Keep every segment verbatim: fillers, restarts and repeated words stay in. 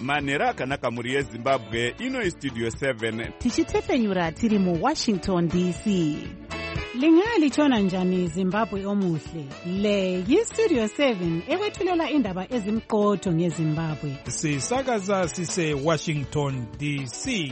manhero akanaka mhuri yezimbabwe. Ino Studio seven tichitefenyura tiri mu Washington D C. Lingalitshona njani Zimbabwe omuhle? Le yi-Studio seven ekwethulela indaba ezimqotho ngeZimbabwe. Sisakaza sise Washington D C.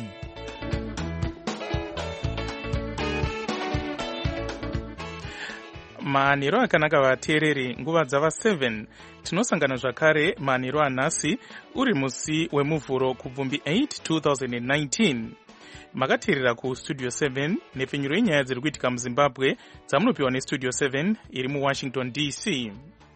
Manhero akanaka vateereri, nguva dzava seven tinosangana zvakare manhero anhasi uri musi wemuvhuro kubvumbi eight two thousand nineteen. Makateerera ku Studio seven nepfenyuro yenyaya dziri kuitika muZimbabwe dzamunopiwa neStudio seven iri muWashington D C.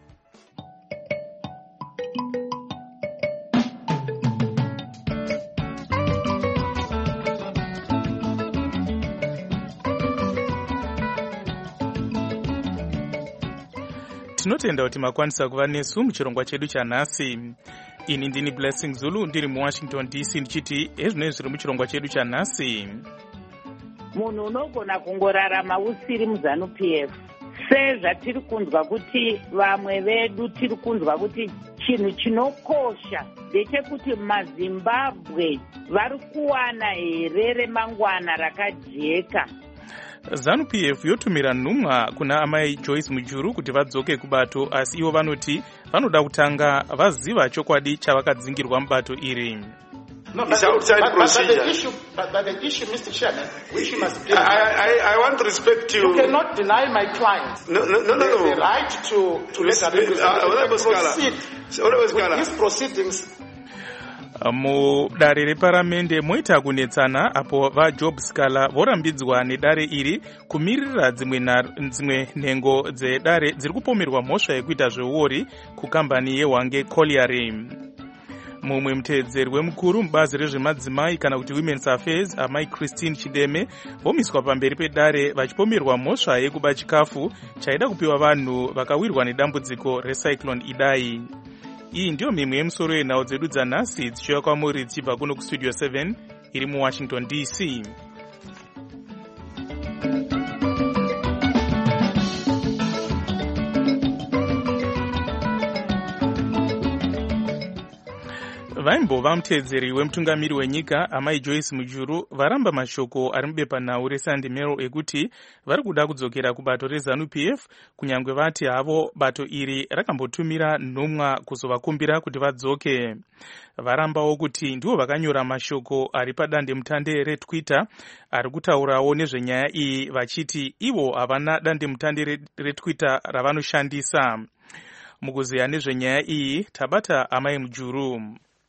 Tinotenda kuti makwanisa kuva nesu muchirongwa chedu chanhasi. Ini ndini Blessing Zulu ndiri muWashington D C ndichiti ezvinenge zviri muchirongwa chedu chanhasi. Munhu unogona kungorarama usiri muZanu-P F sezvatiri kunzwa kuti vamwe vedu tiri kunzwa kuti chinhu chinokosha ndechekuti maZimbabwe vari kuwana here remangwana rakajeka. Zanu-P F yotumira nhumwa kuna amai Joyce Mujuru kuti vadzoke kubato, asi ivo vanoti vanoda kutanga vaziva chokwadi chavakadzingirwa mubato iri. No, but, but, but, but, the issue, but, but the issue, Mister Chairman, which you must be, I, I, I want to respect you. You cannot deny my clients. No, no, no, no. The, the right to to let her proceed with these proceedings. Mudare reparamende moita kunetsana apo vaJob Scala vorambidzwa nedare iri kumirira dzimwe dzimwe nhengo dzedare dziri kupomerwa mhosva yekuita zveuori kukambani yeHwange Colliery. Mumwe muteedzeri wemukuru mubazi rezvemadzimai kana kuti Women's Affairs, amai Christine Chideme, vomiswa pamberi pedare vachipomerwa mhosva yekuba chikafu chaida kupiwa vanhu vakawirwa nedambudziko reCyclone Idai. Iyi ndiyo mimwe yemusoro yenhau dzedu dzanhasi dzichiuya kwamuri dzichibva kuno kuStudio seven iri muWashington D C. Vaimbova muteedzeri wemutungamiri wenyika amai Joyce Mujuru varamba mashoko ari mubepanhau reSunday Mirror ekuti vari kuda kudzokera kubato reZanu-P F kunyange vati havo bato iri rakambotumira nhumwa kuzovakumbira kuti vadzoke. Varambawo kuti ndivo vakanyora mashoko ari padande mutande reTwitter ari kutaurawo nezvenyaya iyi vachiti ivo havana dande mutande reTwitter ravanoshandisa. Mukuziya nezvenyaya iyi tabata amai Mujuru.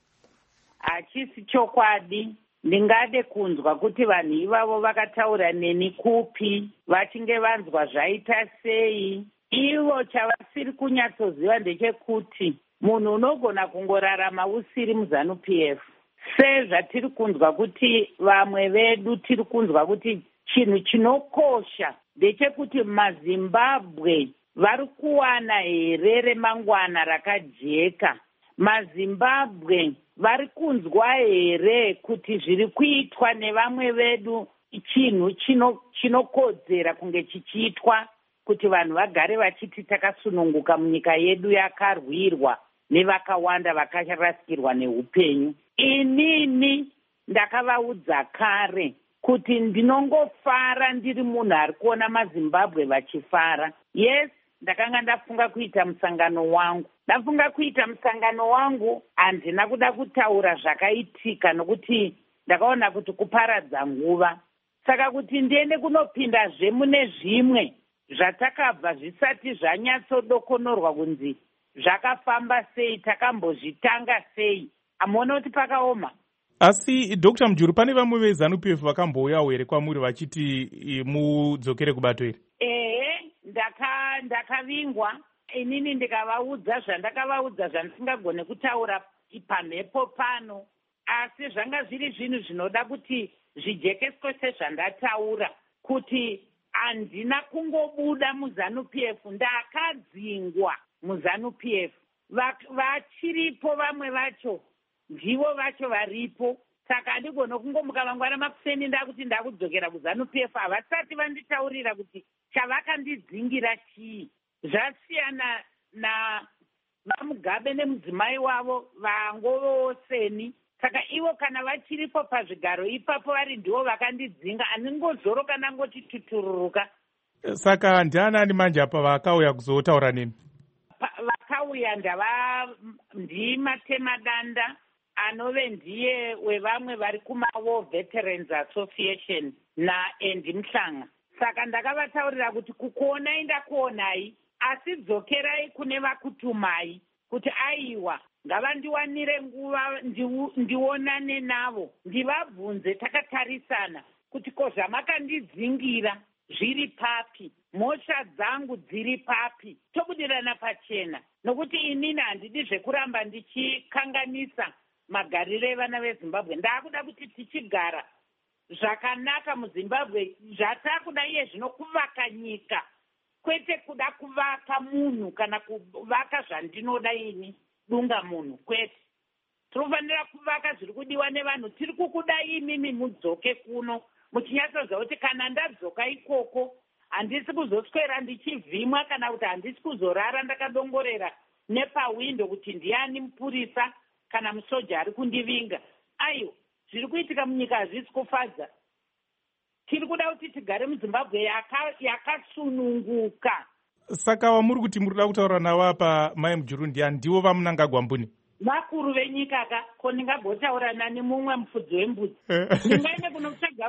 Hachisi chokwadi. Ndingade kunzwa kuti vanhu ivavo vakataura neni kupi, vachinge vanzwa zvaita sei. Ivo chavasiri kunyatsoziva ndechekuti munhu unogona kungorarama usiri muZanu-P F sezvatiri kunzwa kuti vamwe vedu tiri kunzwa kuti chinhu chinokosha ndechekuti maZimbabwe vari kuwana here remangwana rakajeka. maZimbabwe vari kunzwa here kuti zviri kuitwa nevamwe vedu chinhu chinokodzera kunge chichiitwa kuti vanhu vagare vachiti takasununguka munyika yedu yakarwirwa nevakawanda vakarasikirwa neupenyu. Inini ndakavaudza kare kuti ndinongofara ndiri munhu ari kuona maZimbabwe vachifara. Yes, ndakanga ndafunga kuita musangano wangu. Ndafunga kuita musangano wangu handina kuda kutaura zvakaitika nokuti ndakaona kuti kuparadza nguva. Saka kuti ndiende kunopindazve mune zvimwe zvatakabva zvisati zvanyatsodokonorwa kunzi zvakafamba sei, takambozvitanga sei, amuona kuti pakaoma. Asi Doctor Mujuru, pane vamwe veZanu-P F vakambouyawo here kwamuri vachiti mudzokere kubato iri? Ehe, ndaka ndakavingwa. Inini ndikavaudza zvandakavaudza zvandisingagone kutaura pamhepo pano, asi zvanga zviri zvinhu zvinoda kuti zvijekeswe sezvandataura, kuti handina kungobuda muZanu-P F, ndakadzingwa muZanu-P F. Vachiripo vamwe vacho, ndivo vacho varipo. Saka handigone kungomuka mangwana makuseni ndakuti ndakudzokera kuZanu-P F havasati vanditaurira kuti chavakandidzingira chii. Zvasiyana na vamugabe nemudzimai wavo vangovoseni. Saka ivo kana vachiripo pazvigaro ipapo vari ndivo vakandidzinga, handingozoro kana ngoti tutururuka. Saka ndianani manje apa vakauya kuzotaura nini? Vakauya ndava ndimatemadanda anove ndiye wevamwe vari kumaWar Veterans Association naEndi Mhlanga. Saka ndakavataurira kuti kukuonai ndakuonai, asi dzokerai kune vakutumai kuti aiwa ngavandiwanire nguva ndionane navo ndivabvunze takatarisana kuti ko zvamakandidzingira zviri papi, mhosva dzangu dziri papi, tobudirana pachena, nokuti inini handidi zvekuramba ndichikanganisa magariro evana veZimbabwe. Ndakuda kuti tichigara zvakanaka muZimbabwe, zvatakuda iye zvino kuvaka nyika, kwete kuda kuvaka munhu kana kuvaka zvandinoda ini dunga munhu, kwete. Tinofanira kuvaka zviri kudiwa nevanhu. Tiri kukuda imimi mudzoke kuno, muchinyatsoziva kuti kana ndadzoka ikoko handisi kuzoswera ndichivhimwa kana kuti handisi kuzorara ndakadongorera nepawindo kuti ndiani mupurisa kana musoja ari kundivinga. Aiyo, zviri kuitika munyika hazvisi kufadza. Tiri kuda kuti tigare muZimbabwe yakasununguka. Saka wamuri kuti muri kuda kutaura navo apa mai Mujuru ndiani, ndivo vamunanga gwambuni? Vakuru venyika ka, ko ndingagotaura nani mumwe mufudzi wembudzi. Ndingaende kunotsvaga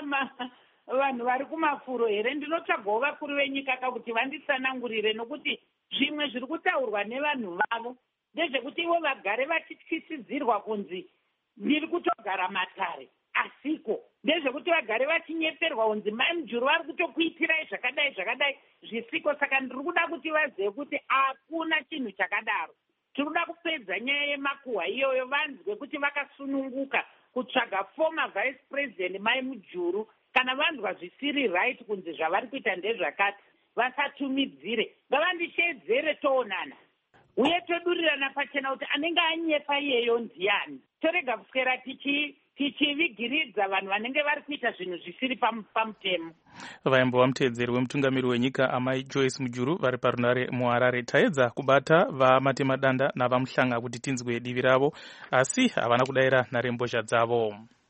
vanhu vari kumafuro here? Ndinotsvagawo vakuru venyika ka kuti vandisanangurire, nokuti zvimwe zviri kutaurwa nevanhu vavo ndezvekuti ivo vagare vachityisidzirwa kunzi ndiri kutogara matare, asiko. Ndezvekuti vagare vachinyeperwa kunzi mai Mujuru vari kutokuitirai zvakadai zvakadai, zvisiko. Saka ndiri kuda kuti vazive kuti hakuna chinhu chakadaro. Tiri kuda kupedza nyaya yemakuhwa iyoyo, vanzwe kuti vakasununguka kutsvaga former vice president mai Mujuru. Kana vanzwa zvisiri right kunzi zvavari kuita ndezvakati, vasatumidzire, ngavandishedzere toonana uye todurirana pachena kuti anenge anyepa iyeyo ndiani. Torega kuswera tichi tichivigiridza vanhu vanenge vari kuita zvinhu zvisiri pamutemo. Vaimbova muteedzeri wemutungamiri wenyika amai Joyce Mujuru vari parunare muHarare. Taedza kubata vamatemadanda navamuhlanga kuti tinzwe divi ravo, asi havana kudayira nharembozha dzavo.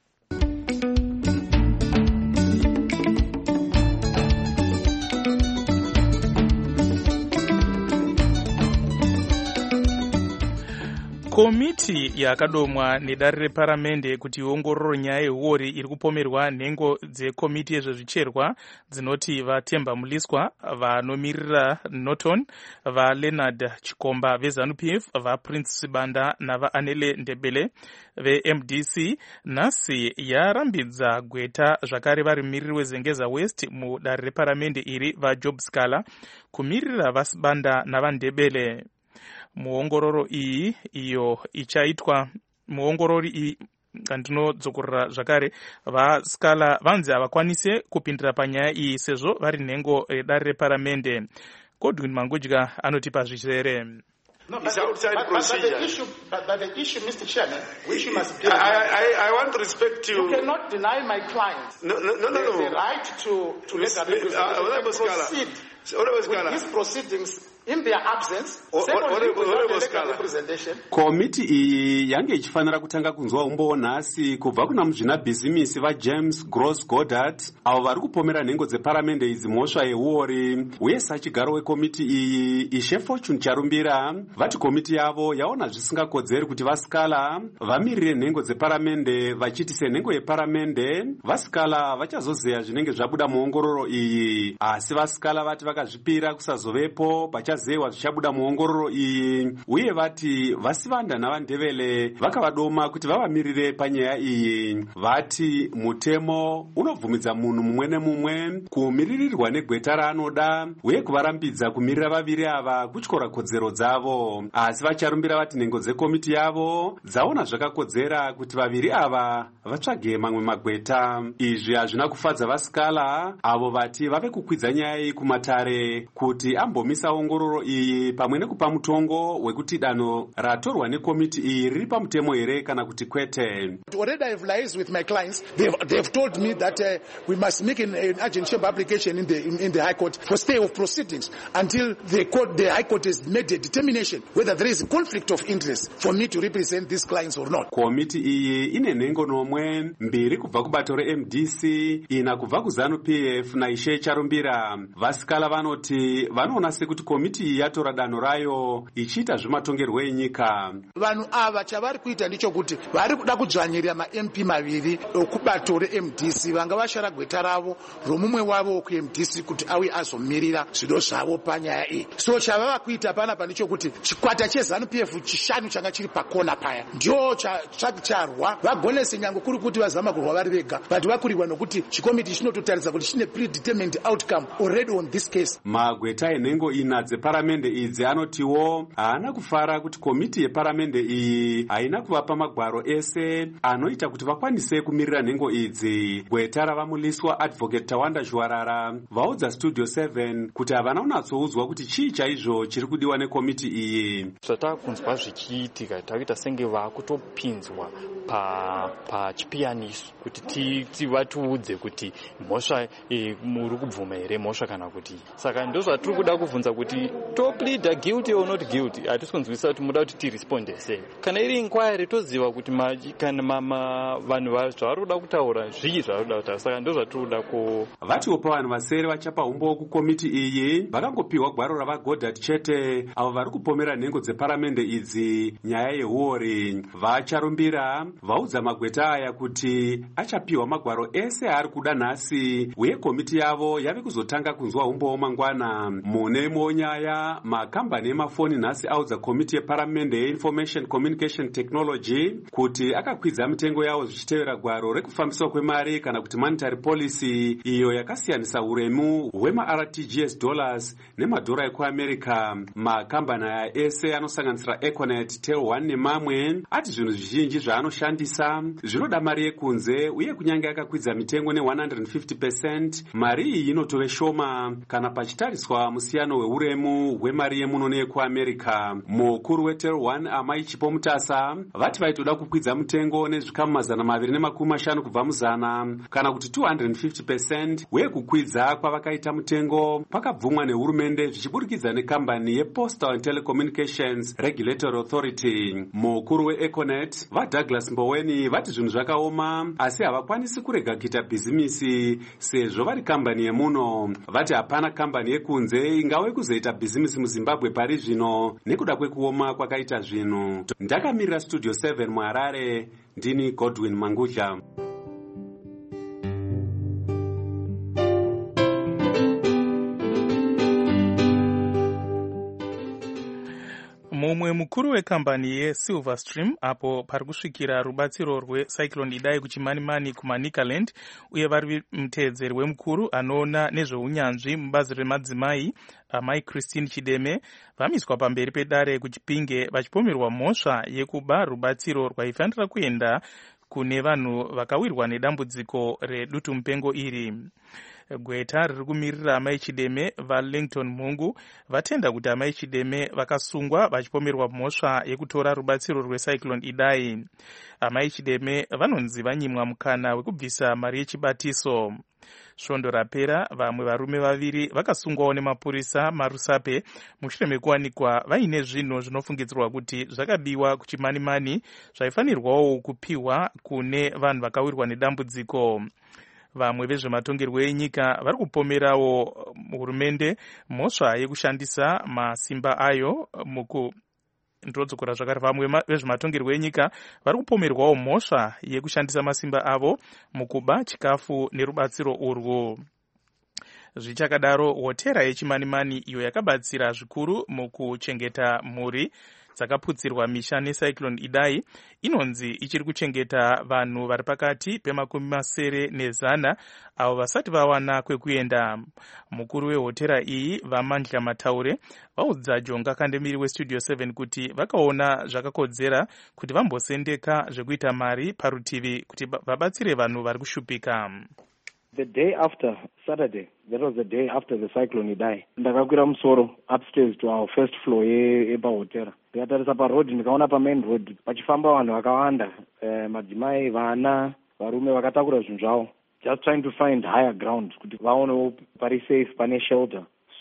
Komiti yakadomwa nedare reparamende kuti iongorore nyaya yehuori iri kupomerwa nhengo dzekomiti yezvezvicherwa dzinoti vaTemba Muliswa, vanomiririra Norton, vaLeonard Chikomba veZANU P F, vaPrince Sibanda navaAnele Ndebele veM D C. Nhasi yarambidza gweta zvakare vari mumiriri weZengeza West mudare reparamende iri vaJob Scala kumirira vaSibanda navaNdebele. Muongororo iyi iyo ichaitwa muongorori iyi andinodzokorera zvakare vaScala vanzi havakwanise kupindira panyaya iyi sezvo vari nhengo redare reparamende. Godwin Mangudya anotipa zvizere. No, but, it's outside but, procedure. But the issue, but, but the issue, Mister Chairman, we should must be. I, I, I want to respect you. You cannot deny my client. No, no, no, no. The, no. the right to to let a representation proceed with these proceedings in their absence. Komiti iyi yange ichifanira kutanga kunzwa umbo nhasi kubva kuna muzvinabhizimisi vaJames Gross Goddard avo vari kupomera nhengo dzeparamende idzi mhosva yehuori, uye sachigaro wekomiti iyi Ishe Fortune Charumbira vati komiti yavo yaona zvisingakodzeri kuti vaScala vamirire nhengo dzeparamende, vachiti senhengo yeparamende vaScala vachazozeya zvinenge zvabuda muongororo iyi, asi vaScala vati vakazvipira kusazovepo pachazewa zvichabuda muongororo iyi, uye vati vaSibanda navaNdebele vakavadoma kuti vavamirire panyaya iyi. Vati mutemo unobvumidza munhu mumwe nemumwe kumiririrwa negweta raanoda uye kuvarambidza kumirira vaviri ava kutyora kodzero dzavo, asi vacharumbira vati nhengo dzekomiti yavo dzaona zvakakodzera kuti vaviri ava vatsvage mamwe magweta. Izvi hazvina kufadza vaScala avo vati vave kukwidza nyaya iyi kumatare Harare kuti ambomisa ongororo iyi pamwe nekupa mutongo wekuti danho ratorwa nekomiti iyi riri pamutemo here kana kuti kwete. Already I have liaised with my clients. They have, they have told me that uh, we must make an, an urgent chamber application in the in, in the High Court for stay of proceedings until the court, the High Court has made a determination whether there is a conflict of interest for me to represent these clients or not. Komiti iyi ine nhengo nomwe, mbiri kubva kubato re M D C, ina kubva kuZANU P F naIshe Charumbira. Vasikala vanoti vanoona sekuti komiti iyi yatora danho rayo ichiita zvematongerwo enyika. Vanhu ava chavari kuita ndicho kuti vari kuda kudzvanyirira ma M P maviri okubato re M D C vanga vashara gweta ravo romumwe wavo ku M D C kuti awe azomirira zvido zvavo panyaya iyi. So chavava kuita panapa ndicho kuti chikwata cheZANU P F chishanu changa chiri pakona paya ndio chacharwa vagonese nyange kuri kuti vazama kurwa vari vega but vakurirwa nokuti chikomiti chinototaridza kuti chine predetermined outcome already on this case. Magweta enhengo ina dzeparamende idzi anotiwo haana kufara kuti komiti yeparamende iyi haina kuvapa magwaro ese anoita kuti vakwanise kumirira nhengo idzi. Gweta ravamuliswa Advocate Tawanda Zhuwarara vaudza Studio seven kuti havana kunatsoudzwa kuti chii chaizvo chiri kudiwa nekomiti iyi. Zvatakunzwa zvichiitika takuita senge vakutopinzwa pa pachipiyaniso kuti vatiudze kuti mhosva muri kubvuma here mhosva kana kuti. Saka ndo zvatiri kuda kubvunza kuti to plead guilty or not guilty. Hatisi kunzwisa kuti muda kuti tiresponde sei. Kana iri inquiry toziva kuti kana mama vanhu zvavari kuda kutaura zvii zvavari kuda kutaura. Saka ndo zvatiri kuda ku vatiwo pa vanhu vasere vachapa umbo kukomiti iyi vakangopiwa gwaro ravaGoddard chete avo vari kupomera nhengo dzeparamende idzi nyaya yehuori. Vacharumbira vaudza magweta aya kuti achapiwa magwaro ese ari kuda nhasi uye komiti yavo yave kuzotanga kunzwa umbowo mangwana. Mune imwewo nyaya makambani emafoni nhasi audza komiti yeparamende yeInformation Communication Technology kuti akakwidza mitengo yawo zvichitevera gwaro rekufambiswa kwemari kana kuti monetary policy iyo yakasiyanisa uremu hwema-R T G S dollars nemadhora ekuAmerica. Makambani aya ese anosanganisira Econet, Tel one nemamwe ati zvinhu zvizhinji zvaanoshandisa zvinoda mari yekunze uye kunyange akakwidza mitengo ne one hundred fifty percent mari iyi inotove shoma kana pachitariswa musiyano weuremu hwemari yemuno neyekuAmerica. Mukuru weTel one Amai Chipo Mutasa vati vaitoda kukwidza mutengo nezvikamu mazana maviri nemakumi mashanu kubva muzana kana kuti two hundred fifty percent uye kukwidza kwavakaita mutengo kwakabvumwa nehurumende zvichiburikidza nekambani yePostal and Telecommunications Regulatory Authority. Mukuru weEconet vaDouglas Mboweni vati zvinhu zvakaoma asi havakwanisi kurega kuita bhizimisi sezvo vari kambani yemuno. Vati hapana kambani yekunze ingauye kuzoita bhizimisi muZimbabwe pari zvino nekuda kwekuoma kwakaita zvinhu. Ndakamirira Studio seven muHarare, ndini Godwin Mangudla. Mumwe mukuru wekambani yeSilverstream apo pari kusvikira rubatsiro rwecyclone Idai kuchimanimani kumaNicaland uye vari muteedzeri wemukuru anoona nezveunyanzvi mubazi remadzimai amai Christine Chideme vamiswa pamberi pedare kuChipinge vachipomerwa mhosva yekuba rubatsiro rwaifanira kuenda kune vanhu vakawirwa nedambudziko redutu mupengo iri. Gweta riri kumirira amai Chideme vaLington Mungu vatenda kuti amai Chideme vakasungwa vachipomerwa mhosva yekutora rubatsiro rwecyclone Idai. Amai Chideme vanonzi vanyimwa mukana wekubvisa mari yechibatiso. Svondo rapera vamwe varume vaviri vakasungwawo nemapurisa marusape mushure mekuwanikwa vaine zvinhu zvinofungidzirwa kuti zvakabiwa kuchimanimani zvaifanirwawo kupiwa kune vanhu vakawirwa nedambudziko. Vamwe vezvematongerwo enyika vari kupomerawo hurumende mhosva yekushandisa masimba ayo muku ndodzokora zvakare. Vamwe vezvematongerwo enyika vari kupomerwawo mhosva yekushandisa masimba avo mukuba chikafu nerubatsiro urwu. Zvichakadaro, hotera yechimanimani iyo yakabatsira zvikuru mukuchengeta mhuri dzakaputsirwa misha necyclone Idai inonzi ichiri kuchengeta vanhu vari pakati pemakumi masere nezana avo vasati vawana kwekuenda. Mukuru wehotera iyi Vamandla Mataure vaudza Jonga Kandemiri weStudio seven kuti vakaona zvakakodzera kuti vambosendeka zvekuita mari parutivi kuti vabatsire vanhu vari kushupika. The day after, Saturday, that was the day after the cyclone Idai. Ndakakwira musoro upstairs to our first floor yepahotera. Ndikatarisa paroad ndikaona pamain road pachifamba vanhu vakawanda, eh, madzimai, vana, varume vakatakura zvinhu zvavo. Just trying to find higher ground kuti vaonewo pari safe, pane shelter.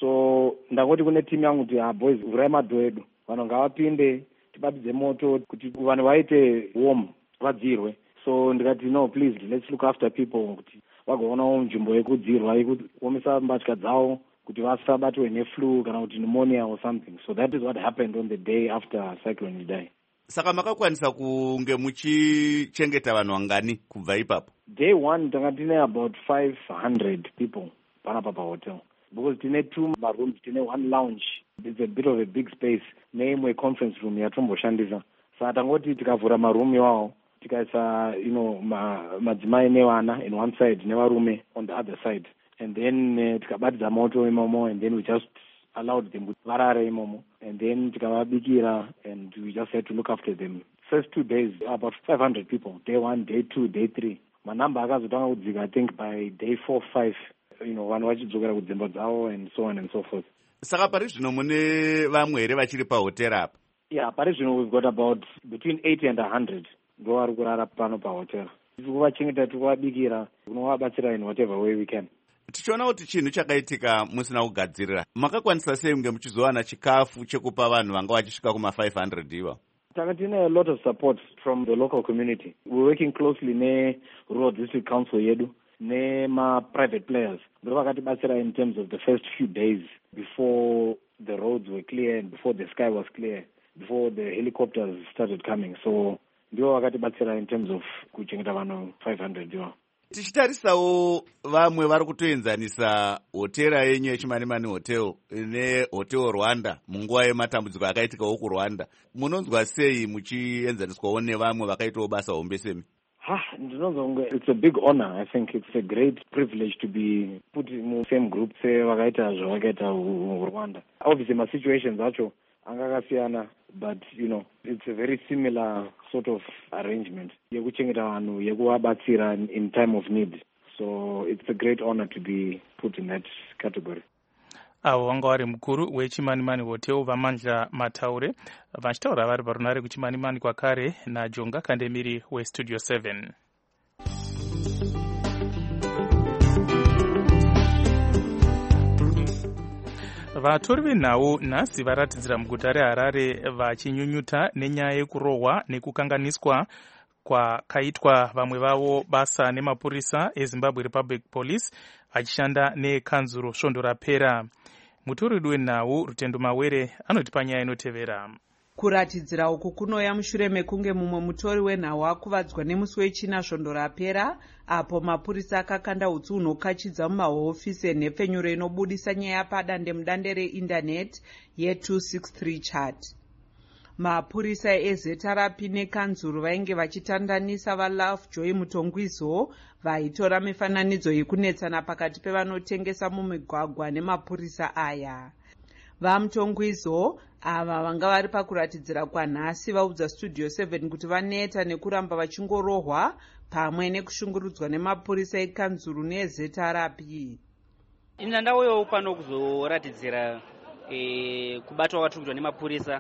So ndangoti kune team yangu kuti ah boys, vurai madho edu. Vanhu ngavapinde, tibabidze moto kuti vanhu vaite warm, vadzirwe. So ndikati no, please let's look after people kuti vagoonawo nzvimbo yekudzirwa yekuomesa mbatya dzavo kuti vasabatwe neflu kana kuti pneumonia or something. So that is what happened on the day after cyclone Idai. Saka makakwanisa kunge muchichengeta vanhu vangani kubva ipapo? Day one tanga tine about five hundred people panapa pahotel, because tine two rooms, tine one lounge. It's a bit of a big space neimwe conference room yatomboshandisa. Saka tangoti tikavhura maroom iwawo tikaisa, you know, madzimai nevana in one side nevarume on the other side, and then uh, tikabatidza moto imomo, and then we just allowed them to varare imomo, and then tikavabikira, and we just had to look after them. First two days, about five hundred people. Day one, day two, day three. Manamba akazotanga kudzika, I think by day four, five, you know, vanhu vachidzokera kudzimba dzavo and so on and so forth. Saka pari zvino mune vamwe here vachiri pahotera apa? Yeah, pari zvino we've got about between eighty and one hundred. Ndo vari kurara pano pahotera. Tikuvachengeta, tikuvabikira, kunovabatsira in whatever way we can. Tichiona kuti chinhu chakaitika musina kugadzirira, makakwanisa sei kunge muchizowana chikafu chekupa vanhu vanga vachisvika kuma five hundred iva? Tanga tine a lot of support from the local community. We're working closely ne rural district council yedu, ne ma private players. Ndo vakatibatsira in terms of the first few days before the roads were clear and before the sky was clear, before the helicopters started coming. So ndiwo vakatibatsira in terms of kuchengeta vanhu five hundred iva. Tichitarisawo vamwe vari kutoenzanisa hotera yenyu yeChimanimani Hotel neHotel Rwanda munguva yematambudziko akaitika kuRwanda. Munonzwa sei muchienzaniswawo nevamwe vakaitawo basa hombe semi? Ha, ndinonzwa it's a big honor. I think it's a great privilege to be put in the same group sevakaita zvavakaita kuRwanda. Obviously my situations acho angakasiyana, but you know, it's a very similar sort of arrangement yekuchengeta vanhu, yekuvabatsira in time of need. So it's a great honor to be put in that category. Avo vanga vari mukuru weChimanimani Hotel Vamandla Mataure vachitaura vari parunare kuChimanimani kwakare naJonga Kandemiri weStudio seven. Vatori venhau nhasi varatidzira muguta reHarare vachinyunyuta nenyaya yekurohwa nekukanganiswa kwakaitwa vamwe vavo basa nemapurisa eZimbabwe Republic Police achishanda nekanzuro svondo rapera. Mutori wenhau Rutendo Mawere anoti panyaya inotevera. Kuratidzira uku kunouya mushure mekunge mumwe mutori wenhau akuvadzwa nemusi wechina svondo rapera, apo mapurisa akakanda utsi hunokachidza mumahofisi enhepfenyuro inobudisa nyaya padandemudande reindaneti ye two sixty-three chat. Mapurisa eZetarapi nekanzuru vainge vachitandanisa vaLovejoy Mutongwizo vaitora mifananidzo yekunetsana pakati pevanotengesa mumigwagwa nemapurisa aya. VaMutongwizo ava vanga vari pakuratidzira kwanhasi vaudza Studio seven kuti vaneta nekuramba vachingorohwa pamwe nekushungurudzwa nemapurisa ekanzuru neZetarapi. Ina ndauyawo pano kuzoratidzira e, kubatwa kwatiriitwa nemapurisa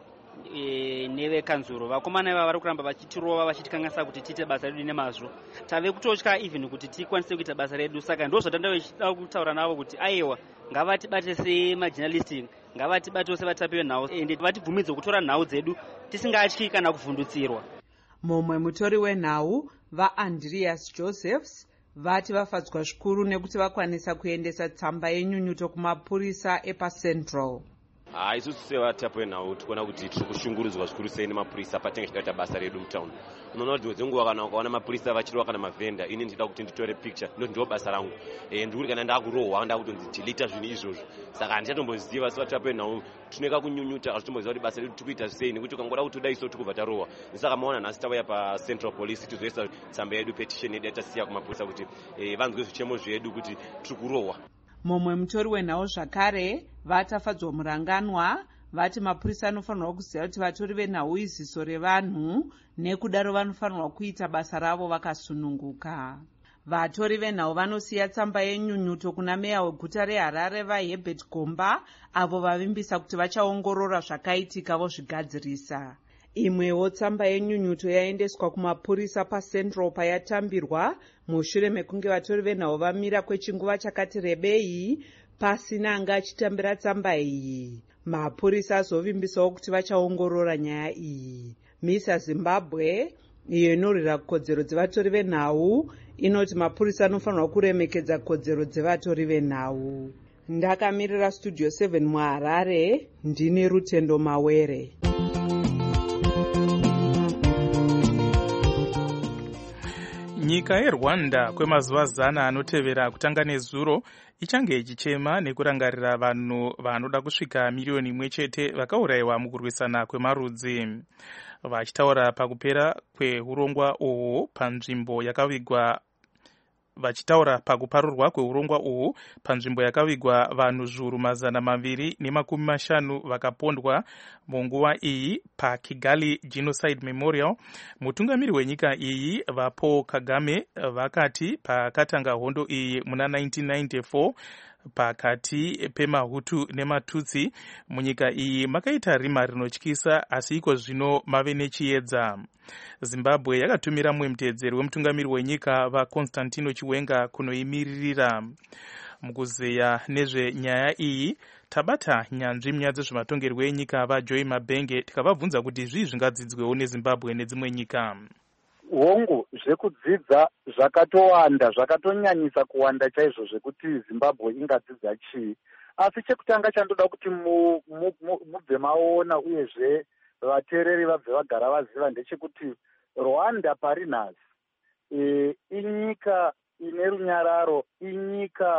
e, nevekanzuro. Vakomana ava vari kuramba vachitirova vachitikanganisa kuti tiite basa redu nemazvo. Tave kutotya even kuti tikwanise kuita basa redu, saka ndozvatandauya kutaura navo kuti aiwa ngavatibate semajournalisti, ngavatibate sevatapi venhau ende vatibvumidze kutora nhau dzedu tisingatyi kana kuvhundutsirwa. Mumwe mutori wenhau vaAndreas Josephs vati vafadzwa zvikuru nekuti vakwanisa kuendesa tsamba yenyunyuto kumapurisa epaCentral. Ah, isusu sevatapi venhau tikuona kuti tiri kushungurudzwa zvikuru sei nemapurisa patinenge tichitaita basa redu mutaundi. Unoona kuti dzenguva kana ukaona mapurisa vachirova kana mavhenda, ini ndida kuti nditore picture, ndo ndiwo basa rangu. E, ndikuri kana ndakurohwa ndakutonzi deleta zvinhu izvozvo. Saka handichatomboziva sevatapi venhau tineka kunyunyuta hazitomboziva kuti basa redu tikuita sei, nekuti ukangoda kuti udai so tikubva tarohwa. Saka maona nhasi tauya paCentral Police tizoisa tsamba yedu, petition yedu yatasiya kumapurisa kuti e, vanzwe zvichemo zvedu kuti tiri kurohwa. Mumwe mutori wenhau zvakare vatafadzwa muranganwa vati mapurisa anofanirwa kuziva kuti vatori venhau iziso revanhu, nekudaro vanofanirwa kuita basa ravo vakasununguka. vatori venhau vanosiya tsamba yenyunyuto kuna meya weguta reharare vaherbert gomba avo vavimbisa kuti vachaongorora zvakaitika vozvigadzirisa. Imwewo tsamba yenyunyuto yaendeswa kumapurisa pacentral payatambirwa mushure mekunge vatori venhau vamira kwechinguva chakati rebei pasina anga achitambira tsamba iyi. Mapurisa azovimbisawo kuti vachaongorora nyaya iyi. Misa Zimbabwe iyo inorwira kodzero dzevatori venhau inoti mapurisa anofanirwa kuremekedza kodzero dzevatori venhau. Ndakamirira studio seven muHarare, ndine Rutendo Mawere. Nyika yeRwanda kwemazuva zana anotevera kutanga nezuro ichange ichichema nekurangarira vanhu vanoda kusvika miliyoni imwe chete vakaurayiwa mukurwisana kwemarudzi. Vachitaura pakupera kweurongwa uhwu panzvimbo yakavigwa vachitaura pakuparurwa kweurongwa uhwu panzvimbo yakavigwa vanhu zviuru mazana maviri nemakumi mashanu vakapondwa munguva iyi paKigali Genocide Memorial. Mutungamiri wenyika iyi vaPaul Kagame vakati pakatanga hondo iyi muna nineteen ninety-four pakati pemahutu nematutsi munyika iyi makaita rima rinotyisa, asi iko zvino mave nechiedza. Zimbabwe yakatumira mumwe muteedzeri wemutungamiri wenyika vaConstantino Chiwenga kunoimiririra. Mukuzeya nezvenyaya iyi tabata nyanzvi munyaya dzezvematongerwo enyika vaJoy Mabenge tikavabvunza kuti zvii zvingadzidzwewo neZimbabwe nedzimwe nyika. Hongu zvekudzidza zvakatowanda, zvakatonyanyisa kuwanda chaizvo zvekuti Zimbabwe ingadzidza chii. Asi chekutanga chandoda kuti mubve maona uyezve vateereri vabve vagara vaziva ndechekuti Rwanda pari nhasi e, inyika ine runyararo, inyika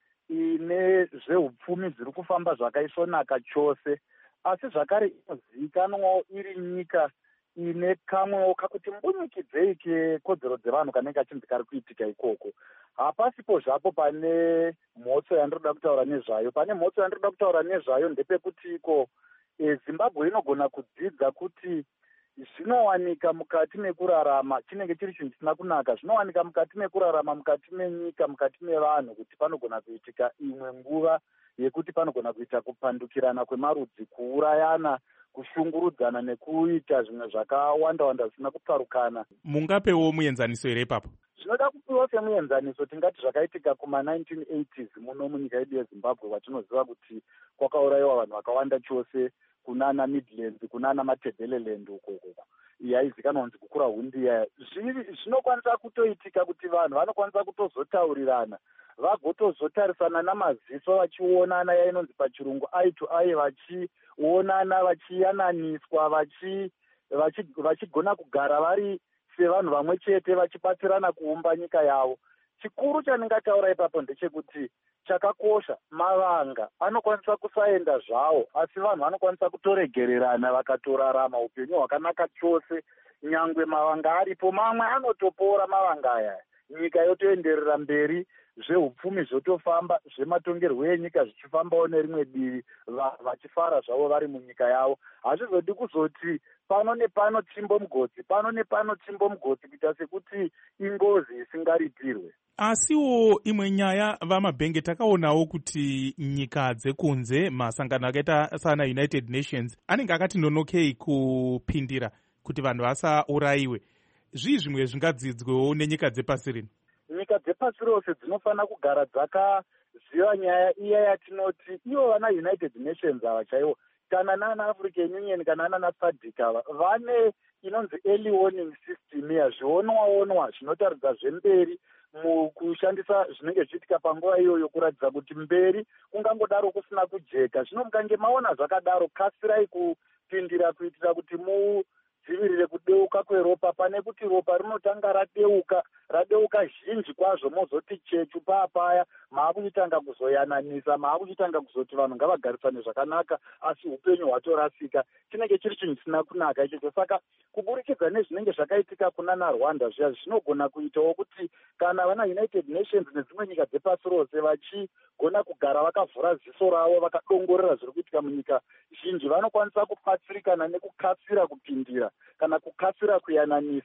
ine zveupfumi zviri kufamba zvakaisvonaka chose, asi zvakare inozivikanwawo iri nyika ine kamwewo kakuti mbunyikidzei kekodzero dzevanhu kanenge kachinzi kari kuitika ikoko. Hapasipo zvapo pane mhotso yandiroda kutaura nezvayo. Pane mhotso yandiroda kutaura nezvayo ndepekuti iko e, Zimbabwe inogona kudzidza kuti zvinowanika mukati mekurarama, chinenge chiri chinhu chisina kunaka, zvinowanika mukati mekurarama, mukati menyika, mukati mevanhu, kuti panogona kuitika imwe nguva yekuti panogona kuita kupandukirana kwemarudzi, kuurayana, kushungurudzana nekuita zvimwe zvakawanda-wanda zvisina kutsarukana. Mungapewo muenzaniso here ipapo? Zvinoda kupiwa semuenzaniso tingati zvakaitika kuma nineteen eighties muno munyika yedu yeZimbabwe, vatinoziva kuti kwakaurayiwa vanhu vakawanda chose kunana Midlands, kunana Matabeleland ukoko yaizikanwa kunzi kukura hundi yaya. Zvinokwanisa kutoitika kuti vanhu vanokwanisa kutozotaurirana, vagotozotarisana namaziso vachionana, yainonzi pachirungu eye to eye, vachionana, vachiyananiswa, vachi vachigona kugara vari sevanhu vamwe chete vachibatsirana kuumba nyika yavo. Chikuru chandingataura ipapo ndechekuti chakakosha, mavanga anokwanisa kusaenda zvawo, asi vanhu vanokwanisa kutoregererana vakatorarama upenyu hwakanaka chose. Nyangwe mavanga aripo, mamwe anotopora mavanga aya, nyika yotoenderera mberi, zveupfumi zvotofamba, zvematongerwo enyika zvichifambawo nerimwe divi, vachifara zvavo vari munyika yavo. Hazvizodi kuzoti pano nepano tsimbo mugodzi, pano nepano tsimbo mugodzi, kuita sekuti ingozi isingaripirwe. Asiwo imwe nyaya vaMabhenge, takaonawo kuti nyika dzekunze, masangano akaita sana United Nations anenge akati nonokei kupindira kuti vanhu vasaurayiwe. Zvii zvimwe zvingadzidzwewo nenyika dzepasi rino? Nyika dzepasi rose dzinofanira kugara dzakaziva nyaya iya yatinoti ivo vana United Nations ava chaivo, kana nana African Union, kana nana SADC ava vane inonzi early warning system ya zvionwa-onwa zvinotaridza zvemberi mukushandisa zvinenge zvichiitika panguva iyoyo, kuratidza kuti mberi kungangodaro kusina kujeka. Zvino mukange maona zvakadaro, kasirai kupindira kuitira kuti mudzivirire kudeuka kweropa, pane kuti ropa rinotanga radeuka radeuka zhinji kwazvo, mozoti chechu paapaya maakuchitanga kuzoyananisa, maakuchitanga kuzoti vanhu ngavagarisane zvakanaka, asi upenyu hwatorasika. Chinenge chiri chinhu chisina kunaka ichocho. Saka kuburikidza nezvinenge zvakaitika kuna naRwanda zviya, zvinogona kuitawo kuti kana vana United Nations nedzimwe nyika dzepasi rose vachigona kugara vakavhura ziso ravo, vakadongorera zviri kuitika munyika zhinji, vanokwanisa kubatsirikana nekukasira kupindira kana kukasira kuyananisa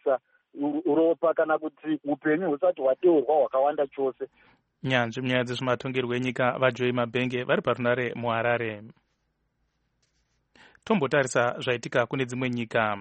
ropa kana kuti upenyu husati hwateurwa hwakawanda chose. Nyanzvi munyaya dzezvematongerwo enyika vaJoy Mabhenge vari parunare muHarare. Tombotarisa zvaitika kune dzimwe nyika.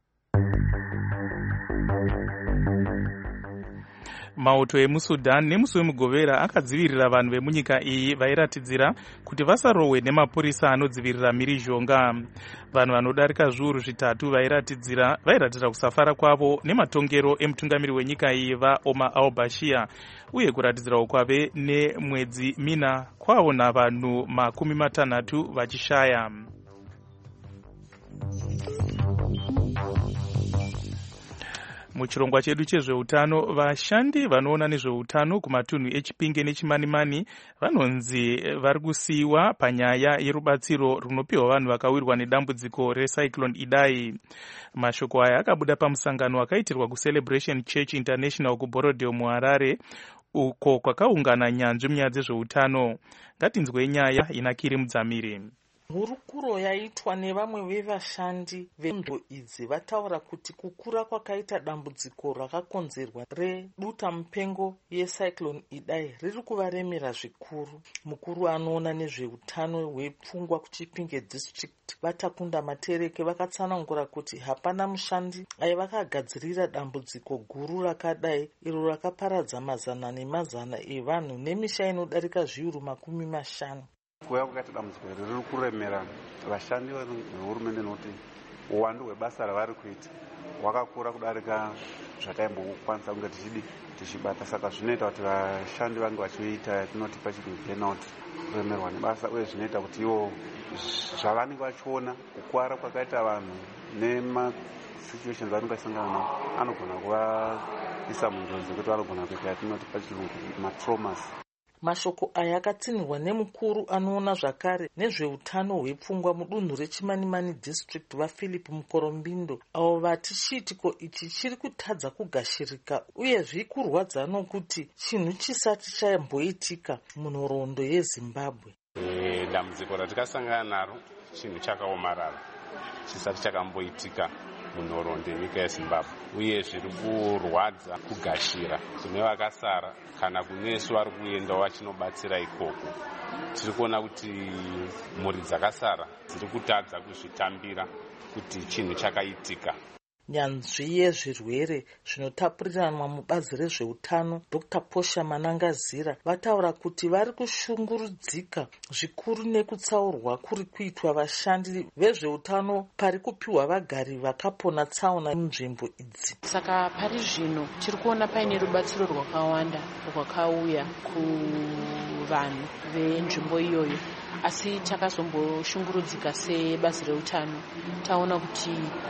Mauto emuSudan nemusi wemugovera akadzivirira vanhu vemunyika iyi vairatidzira kuti vasarohwe nemapurisa anodzivirira mhirizhonga. Vanhu vanodarika zviuru zvitatu vairatidzira vairatidza kusafara kwavo nematongero emutungamiri wenyika iyi vaOmar al-Bashir uye kuratidzirawo kwave nemwedzi mina kwaona vanhu makumi matanhatu vachishaya. Muchirongwa chedu chezveutano, vashandi vanoona nezveutano kumatunhu eChipinge neChimanimani vanonzi vari kusiyiwa panyaya yerubatsiro runopiwa vanhu vakawirwa nedambudziko reCyclone Idai. Mashoko aya akabuda pamusangano wakaitirwa kuCelebration Church International kuBorodeo muHarare, uko kwakaungana nyanzvi munyaya dzezveutano. Ngatinzwe nyaya inakiri Mudzamiri. Hurukuro yaitwa nevamwe vevashandi venzvimbo idzi vataura kuti kukura kwakaita dambudziko rakakonzerwa reduta mupengo yeCyclone Idai riri kuvaremera zvikuru. Mukuru anoona nezveutano hwepfungwa kuChipinge District Vatakunda Matereke vakatsanangura kuti hapana mushandi aivakagadzirira dambudziko guru rakadai iro rakaparadza mazana nemazana evanhu nemisha inodarika zviuru makumi mashanu. Kuya kwakaita dambudziko iri riri kuremera vashandi vehurumende nekuti uwandu hwebasa ravari kuita hwakakura kudarika zvataimbokwanisa kunge tichidi tichibata. Saka zvinoita kuti vashandi vange vachiita tinoti pachiti burnout, kuremerwa nebasa, uye zvinoita kuti ivo zvavanenge vachiona kukwara kwakaita vanhu nemasituations vanenge vachisangana nawo anogona kuvaisa munjodzi yekuti vanogona kuita yatinoti pachirungu matraumas. Mashoko aya akatsinirwa nemukuru anoona zvakare nezveutano hwepfungwa mudunhu reChimanimani District vaPhilip Mukorombindo, avo vati chiitiko ichi chiri kutadza kugashirika uye zvikurwadza nokuti chinhu chisati chamboitika munhoroondo yeZimbabwe. E, dambudziko ratikasangana naro chinhu chakaomarara chisati chakamboitika munhoroondo yenyika yeZimbabwe, uye zviri kurwadza kugashira kune vakasara kana kunesu vari kuendawo vachinobatsira ikoko. Tiri kuona kuti mhuri dzakasara dziri kutadza kuzvitambira kuti chinhu chakaitika. Nyanzvi yezvirwere zvinotapuriranwa mubazi rezveutano Doctor Posha Manangazira vataura kuti vari kushungurudzika zvikuru nekutsaurwa kuri kuitwa vashandi vezveutano pari kupiwa vagari vakapona tsaona munzvimbo idzi. Saka pari zvino tiri kuona paine rubatsiro rwakawanda rwakauya kuvanhu venzvimbo iyoyo, asi takazomboshungurudzika sebazi reutano taona kuti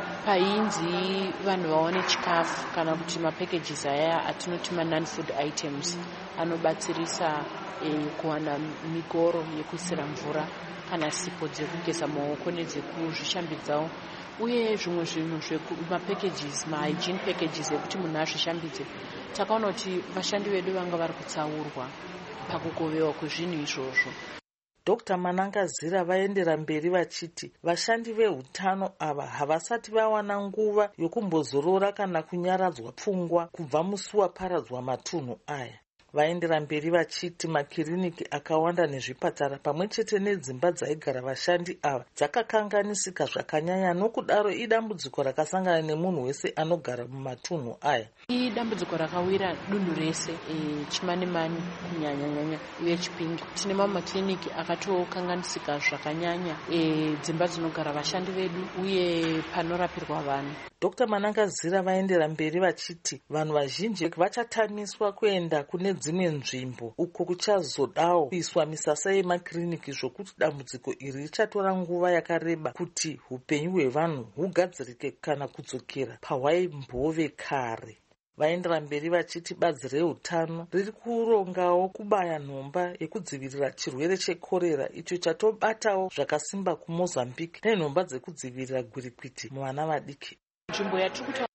painzi vanhu vaone chikafu kana kuti mapackages aya atinoti ma-non-food items anobatsirisa e, kuwana migoro yekuisira mvura kana sipo dzekugeza maoko nedzekuzvishambidzawo, uye zvimwe zvinhu zvemapackages ma-hygiene packages ekuti munhu azvishambidze. Takaona kuti vashandi vedu vanga vari kutsaurwa pakukovewa kwezvinhu izvozvo. Doctor Manangazira vaendera mberi vachiti vashandi veutano ava havasati vawana nguva yokumbozorora kana kunyaradzwa pfungwa kubva musi waparadzwa matunhu aya. Vaendera mberi vachiti makiriniki akawanda nezvipatara pamwe chete nedzimba dzaigara vashandi ava dzakakanganisika zvakanyanya, nokudaro idambudziko rakasangana nemunhu wese anogara mumatunhu aya. Idambudziko rakawira dunhu rese e, Chimanimani kunyanya-nyanya uye Chipinge. Tine mamwe makiriniki akatokanganisika zvakanyanya, e, dzimba dzinogara vashandi vedu uye panorapirwa vanhu. Doctor Manangazira vaendera mberi vachiti vanhu vazhinji vachatamiswa kuenda kune dzimwe nzvimbo uko kuchazodawo kuiswa misasa yemakiriniki, zvokuti dambudziko iri richatora nguva yakareba kuti upenyu hwevanhu hugadzirike kana kudzokera pahwaimbove kare. Vaendera mberi vachiti bazi reutano riri kurongawo kubaya nhomba yekudzivirira chirwere chekorera icho chatobatawo zvakasimba kuMozambique nenhomba dzekudzivirira gwirikwiti muvana vadiki. Nzvimbo yatiri kuta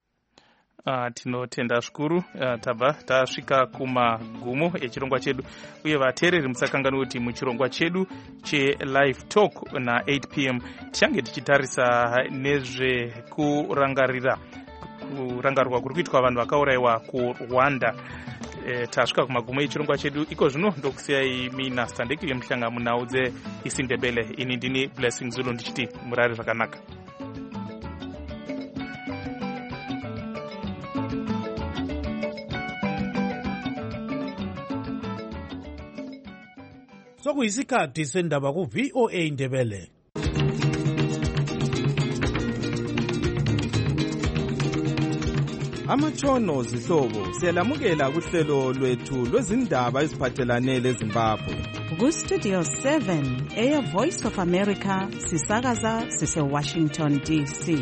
Uh, tinotenda zvikuru. uh, tabva tasvika kumagumo echirongwa chedu, uye vateereri musakanganwa kuti muchirongwa chedu chelive talk na eight p m tichange tichitarisa nezvekurangarira kurangarwa kuri kuitwa vanhu vakaurayiwa kurwanda. E, tasvika kumagumo echirongwa chedu iko zvino ndokusiyai mina standekiri muhlanga munhau dzeisindebele. Ini ndini Blessing Zulu ndichiti murare zvakanaka. Sokuyisikhathi sendaba ku V O A Ndebele. Amatshono zihlobo siyalamukela kuhlelo lwethu lwezindaba eziphathelane leZimbabwe. Ku Studio seven eya Voice of America sisakaza sise Washington D C.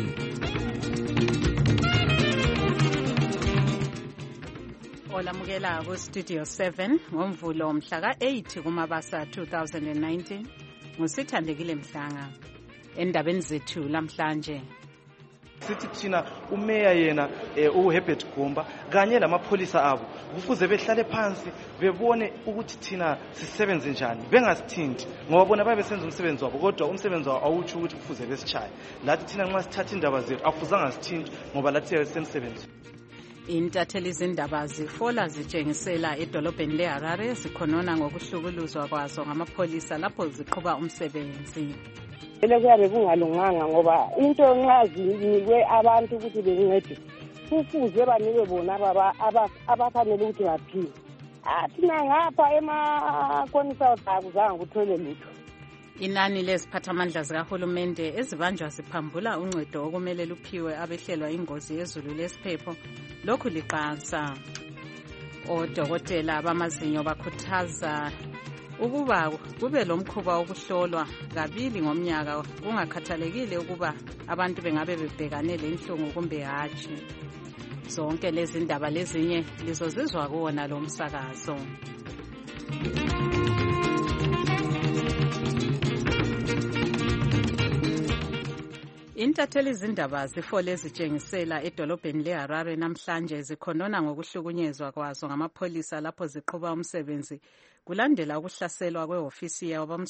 Olamukela ku Studio seven ngomvulo mhla ka eight kuMabasa two thousand nineteen. Ngusithandekile Mhlanga. Endabeni zethu lamhlanje. Sithi thina umeya yena uHerbert Gumba kanye lamapholisa abo kufuze behlale phansi bebone ukuthi thina sisebenze njani bengasithinti ngoba bona babe senza umsebenzi wabo kodwa umsebenzi wabo awuthi ukuthi kufuze besitshaye lathi thina nxa sithatha indaba zethu afuzanga sithinti ngoba lathi sisemsebenzi. Intatheli izindaba zifola zitshengisela edolobheni leHarare zikhonona ngokuhlukuluzwa kwazo ngamapholisa lapho ziqhuba umsebenzi. Ele kuyabe kungalunganga ngoba into nxa zinikwe abantu ukuthi bencede kufuze banike bona abafanele ukuthi baphile. Athina ngapha emakonisa akuzange kuthole lutho. Inani leziphathamandla zikahulumende ezibanjwa ziphambula uncedo okumele luphiwe abehlelwa ingozi yezulu lesiphepho lokhu liqansa. Odokotela bamazinyo bakhuthaza ukuba kube lomkhuba wokuhlolwa kabili ngomnyaka kungakhathalekile ukuba abantu bengabe bebhekane lenhlungu kumbe hatshi. Zonke lezi ndaba lezinye lizozizwa kuwona lo msakazo. Intatheli izindaba zifole ezitshengisela edolobheni leHarare namhlanje zikhonona ngokuhlukunyezwa kwazo ngamapholisa lapho ziqhuba umsebenzi kulandela ukuhlaselwa kwehofisi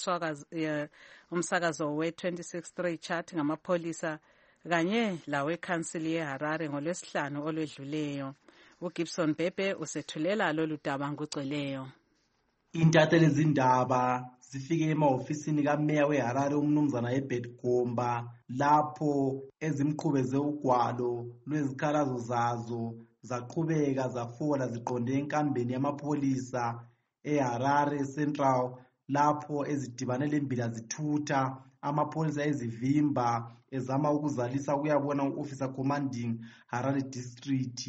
yabamsakazo we twenty-six three chart ngamapholisa kanye lawe council yeHarare ngolwesihlanu olwedluleyo. uGibson Bebe usethulela lolu daba ngugcweleyo. Intatheli izindaba zifike emahofisini kameya weHarare umnumzana Herbert Gumba lapho ezimqhubeze ugwalo lwezikhalazo zazo zaqhubeka zafola ziqonde enkambeni yamapholisa eHarare Central lapho ezidibane lembila zithutha amapholisa ezivimba ezama ukuzalisa kuyabona u-officer commanding Harare district.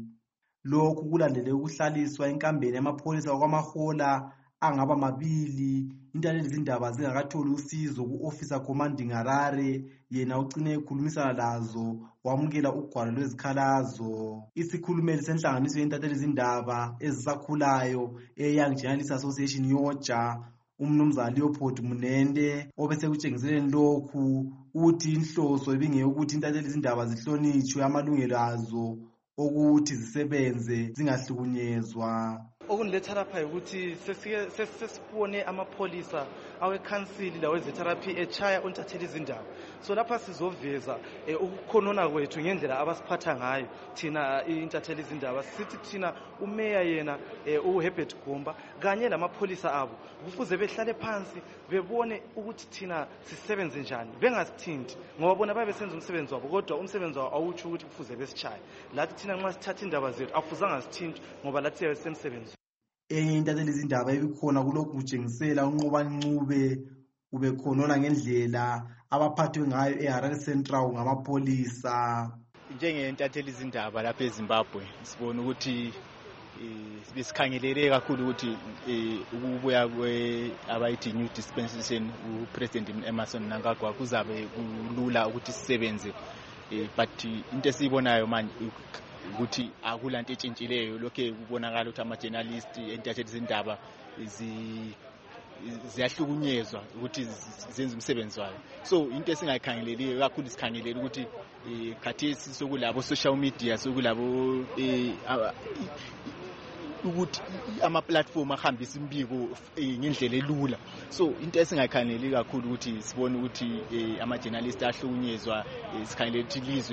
Lokhu kulandele ukuhlaliswa enkambeni yamapholisa kwamahola angaba mabili. Intatheli izindaba zingakatholi usizo ku-officer commanding Harare yena ucine ekhulumisana lazo wamukela ugwalo lwezikhalazo. Isikhulumeli senhlanganiso yentatheli izindaba ezisakhulayo eYoung Journalists Association yoja umnumzana Leopold Munende obesekutshengiseleni lokhu uthi inhloso ibingeyokuthi intatheli izindaba zihlonitshwe amalungelo azo ukuthi zisebenze zingahlukunyezwa. Okuniletha lapha ukuthi sesibone amapholisa awekhansili lawezitherapy echaya untatheli izindaba. So lapha sizoveza ukukhonona kwethu ngendlela abasiphatha ngayo thina intatheli izindaba. Sithi thina umeya yena uHerbert Gumba kanye lamapholisa abo kufuze behlale phansi bebone ukuthi thina sisebenze njani bengasithinti ngoba bona babe senza umsebenzi wabo kodwa umsebenzi wabo awuthi ukuthi kufuze besitshaye lathi thina nxa sithatha indaba zethu afuzanga sithinti ngoba lathi sisemsebenzi. Enye intatheli izindaba ebikhona kulokhu kutshengisela unqobancube ubekhonona ngendlela abaphathwe ngayo eHarare Central ngamapolisa. Njengentatheli izindaba lapha eZimbabwe sibona ukuthi besikhangelele kakhulu ukuthi ukubuya kwe abayithi new dispensation uPresident Emmerson Mnangagwa kuzabe kulula ukuthi sisebenze, but into esibonayo manje ukuthi akulanto etshintshileyo lokho kubonakala ukuthi ama-journalist entatheli izindaba ziyahlukunyezwa ukuthi zenze umsebenzi wayo. So into esingayikhangeleliyo kakhulu sikhangelela ukuthi khathesi sokulabo social media sokulabo ukuthi ama-platform ahambise imbiko ngendlela elula. So into esingayikhangeleli kakhulu ukuthi sibone ukuthi ama-journalist ahlukunyezwa, sikhangelele ukuthi ilizwe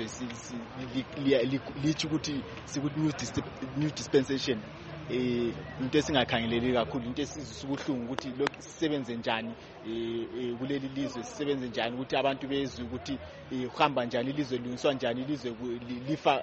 lithi ukuthi siku-new dispensation. Eh into esingakhangeleli kakhulu, into esizisa ubuhlungu ukuthi lokhu sisebenze njani eh kuleli lizwe, sisebenze njani ukuthi abantu bezwe ukuthi uhamba njani ilizwe, liniswa njani ilizwe, lifa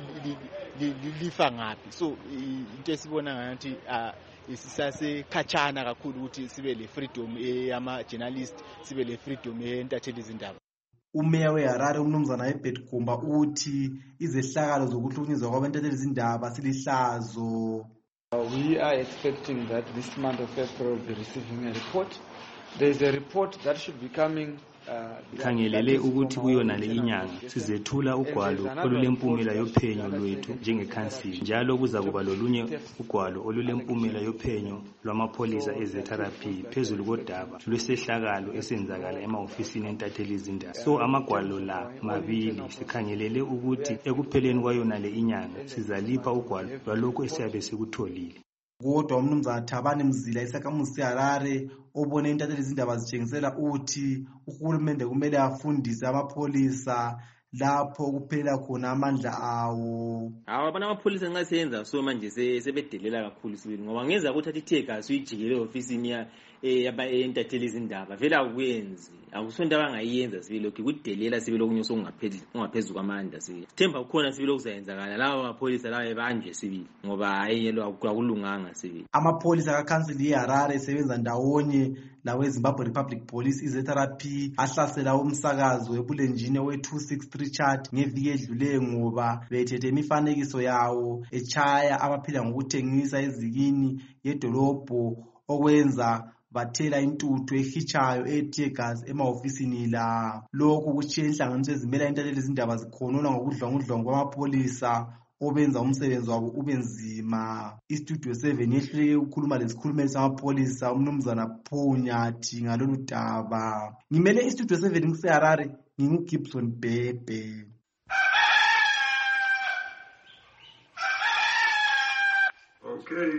lifa ngapi. So into esibona ngathi isisase khatshana kakhulu ukuthi sibe le freedom eyama journalist, sibe le freedom yentatheli izindaba. Umeya weHarare umnumzana eBert Gumba uthi izehlakalo zokuhlukunyezwa kwabentatheli izindaba silihlazo. We are expecting that this month of April we'll be receiving a report. There is a report that should be coming. Khangelele ukuthi kuyona le inyanga sizethula ugwalo olulempumela yophenyo lwethu njengekhansili, njalo kuza kuba lolunye ugwalo olulempumela yophenyo lwamapholisa ezetherapy phezulu kodaba lwesehlakalo esenzakala emahofisini entatheli izindaba. So amagwalo la mabili sikhangelele ukuthi ekupheleni kwayona le inyanga sizalipha ugwalo lwalokho esiyabe sikutholile. Kodwa umnumzana Thabani Mzila isakhamuzi seHarare obone intatheli izindaba zitshengisela uthi uhulumende kumele afundise amapholisa lapho kuphela khona amandla awo. Hawa bana amapholisa nxa seyenza so manje sebedelela kakhulu sibili, ngoba ngeza ukuthi athi itheka uyijikele ofisini ya yaba entatheli izindaba vela akuyenzi, akusonto abangayiyenza sibili lokho kudelela sibili okunyuso kungaphezulu kungaphezulu kwamandla sibili. Themba kukhona sibili okuzayenzakala lawo amapholisa lawo ebanje sibili, ngoba ayelo akulunganga sibili. Amapholisa kakhansili yeHarare sebenza ndawonye lawe Zimbabwe Republic Police izetherapy ahlasela umsakazo webulenjini we two sixty-three chart ngeviki edlule ngoba bethethe imifanekiso yawo echaya abaphila ngokuthengisa ezikini yedolobho okwenza bathela intuthu ehichayo etegas emahofisini la. Lokhu kutshiye inhlanganiso ezimela intatheli izindaba zikhonona ngokudlwangudlwangu kwamapholisa obenza umsebenzi wabo ube nzima. Istudio seven yehluleke ukukhuluma lesikhulumeli samapholisa umnumzana Phonyathi ngalolu daba. Ngimele istudio seven ngiseHarare, nginguGibson Bebe. Okay.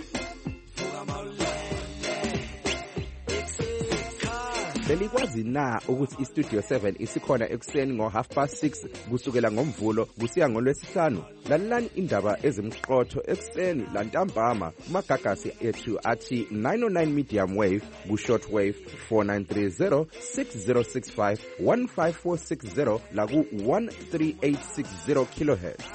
Belikwazi na ukuthi iStudio seven isikhona ekuseni ngo half past six kusukela ngomvulo kusiya ngolwesihlanu? Lalelani indaba ezimqotho ekuseni lantambama kumagagasi ethu athi nine oh nine medium wave ku short wave four nine three zero six zero six five one five four six zero la ku one three eight six zero kilohertz.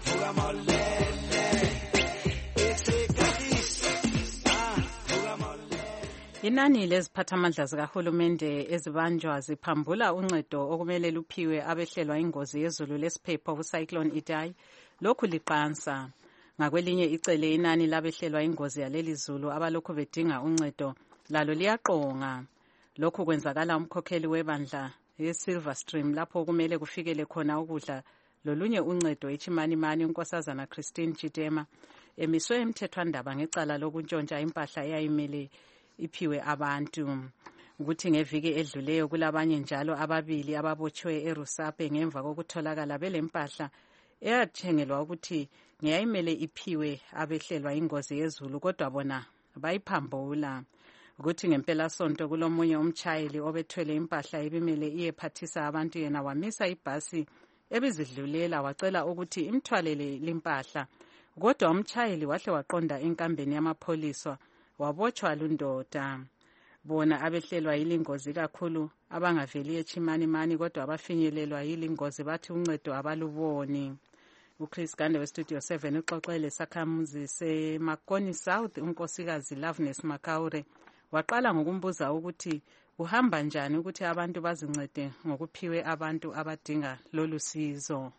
Inani leziphathamandla zikahulumende ezibanjwa ziphambula uncedo okumele luphiwe abehlelwa ingozi yezulu lesiphepho ku-Cyclone Idai. Lokhu liqansa. Ngakwelinye icele inani labehlelwa ingozi yaleli zulu abalokhu bedinga uncedo lalo liyaqonga. Lokhu kwenzakala umkhokheli webandla ye-Silver Stream lapho kumele kufikele khona ukudla lolunye uncedo eChimanimani unkosazana Christine Chidema emiswe emthethwandaba ngecala lokuntshontsha impahla eyayimele iphiwe abantu. Ukuthi ngeviki edluleyo kulabanye njalo ababili ababotshwe eRusape ngemva kokutholakala belempahla eyathengelwa ukuthi ngeyayimele iphiwe abehlelwa ingozi yezulu kodwa bona bayiphambula. Ukuthi ngempela sonto kulomunye umchayeli obethwele impahla ebimele iyephathisa abantu yena wamisa ibhasi ebizidlulela wacela ukuthi imthwalele limpahla, kodwa umchayeli wahle waqonda enkambeni yamapholisa wabotshwa lundoda. Bona abehlelwa yilingozi kakhulu abangaveli eChimanimani kodwa abafinyelelwa yilingozi bathi uncedo abaluboni. uChris Gande weStudio seven uxoxele sakhamuzi seMakoni South unkosikazi Loveness Makaure waqala ngokumbuza ukuthi uhamba njani ukuthi abantu bazincede ngokuphiwe abantu abadinga lolu sizo.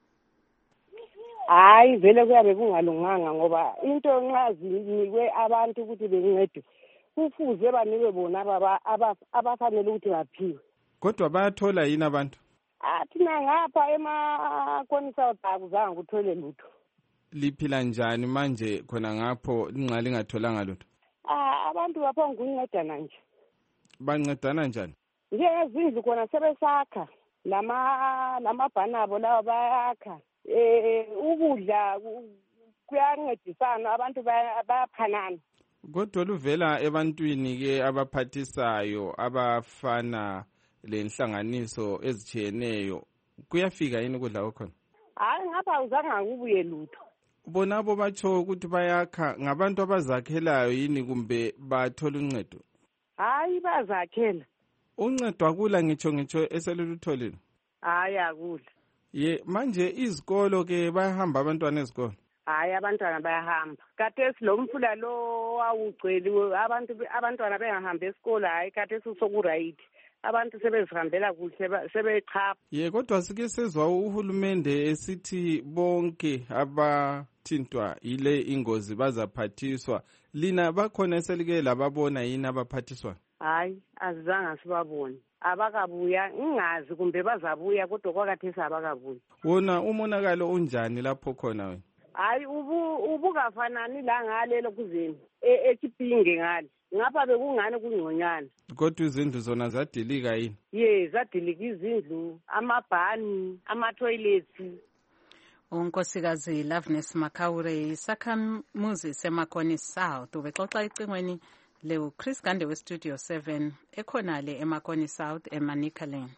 Hayi vele kuyabe kungalunganga ngoba into nxa zinikwe abantu ukuthi bencede kufuze banikwe bona baba abafanele ukuthi baphiwe. Kodwa bayathola yini abantu? Ah thina ngapha eMakoni South akuzange kuthole lutho. Liphila njani manje khona ngapho inxa lingatholanga lutho? Ah abantu bapha nguncedana nje. Bancedana njani? Njengezindlu khona sebesakha lama lamabhanabo lawa bayakha. Eh ukudla kuyancedisana abantu bayaphanana. Kodwa luvela ebantwini-ke abaphathisayo abafana lenhlanganiso ezitshiyeneyo kuyafika yini ukudla kwakhona? Hayi ngapha awuzange akubuye lutho. Bonabo batsho ukuthi bayakha ngabantu abazakhelayo yini kumbe bathola uncedo? Hayi bazakhela. Uncedo akula ngitsho ngitsho eselulutholile? Hayi akula. Ye manje izikolo ke bayahamba abantwana ezikolo? Hayi abantwana bayahamba. Khathesi lo mfula lo wawugcwele abantu abantwana bengahambi esikolo hayi khathesi soku-right. Abantu sebezihambela kuhle sebechapha. Ye kodwa sike sezwa uhulumende esithi bonke abathintwa ile ingozi bazaphathiswa. Lina bakhona eselike lababona yini abaphathiswa? Hayi azange sibabone. Abakabuya ingazi kumbe bazabuya kodwa kwakathesi abakabuya. Wona umonakalo unjani lapho khona wena? Hayi ubu ubukafanani la ngalelo kuzeni eKipinge ngale. Ngapha bekungani kungconyana. Kodwa izindlu zona zadilika yini? Ye zadilika izindlu, amabhani, ama-toilets. Unkosikazi Loveness Makaure isakhamuzi seMakoni South ubexoxa icingweni le Chris Gande we Studio seven ekhonale eMakoni South eManicaland.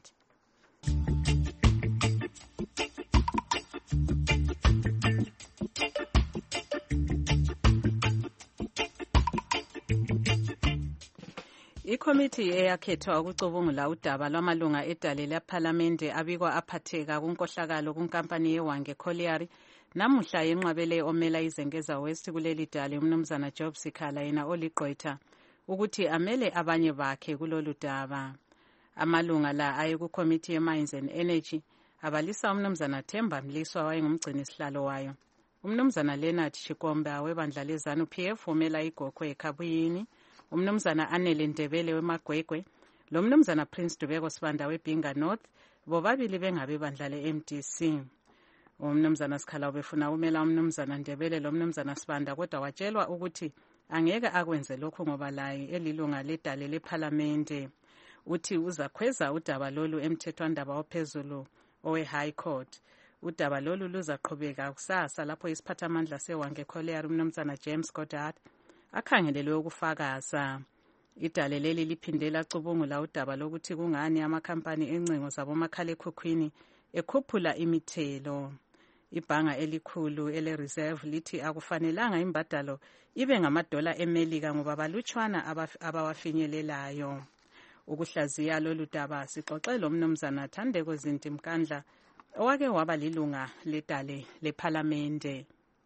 Ikomiti eyakhethwa ukucubungula udaba lwamalunga edale lephalamende abikwa aphatheka kunkohlakalo kunkampani yeWange Colliery namuhla yenqabele omela izengeza West kuleli dale umnumzana Job Sikhala yena oligqwetha ukuthi amele abanye bakhe kulolu daba. Amalunga la aye kukomiti yeMines and Energy abalisa umnumzana Themba Mliswa wayengumgcini sihlalo wayo. Umnumzana Leonard Shikomba webandla lezanu P F umela igokwe eKhabuyini. Umnumzana Anele Ndebele weMagwegwe, lo mnumzana Prince Dubeko Sibanda weBinga North, bobabili bengabe bandla le-M D C. Umnumzana Sikhala ubefuna umela umnumzana Ndebele lo mnumzana Sibanda kodwa watshelwa ukuthi angeke akwenze lokho ngoba laye elilunga ledale lephalamende. Uthi uzakhweza udaba lolu emthethwandaba ophezulu owe High Court. Udaba lolu luzaqhubeka kusasa lapho isiphathamandla seWange Colliery umnumzana James Goddard akhangelelwe ukufakaza. Idale leli liphinde lacubungula udaba lokuthi kungani amakhampani encingo zabomakhalekhukhwini ekhuphula imithelo. Ibhanga elikhulu ele reserve lithi akufanelanga imbadalo ibe ngamadola eMelika ngoba balutshwana abawafinyelelayo. Ukuhlaziya lolu daba sixoxe lo mnumzana Thandeko Zinti Mkandla owake waba lilunga ledale lephalamende.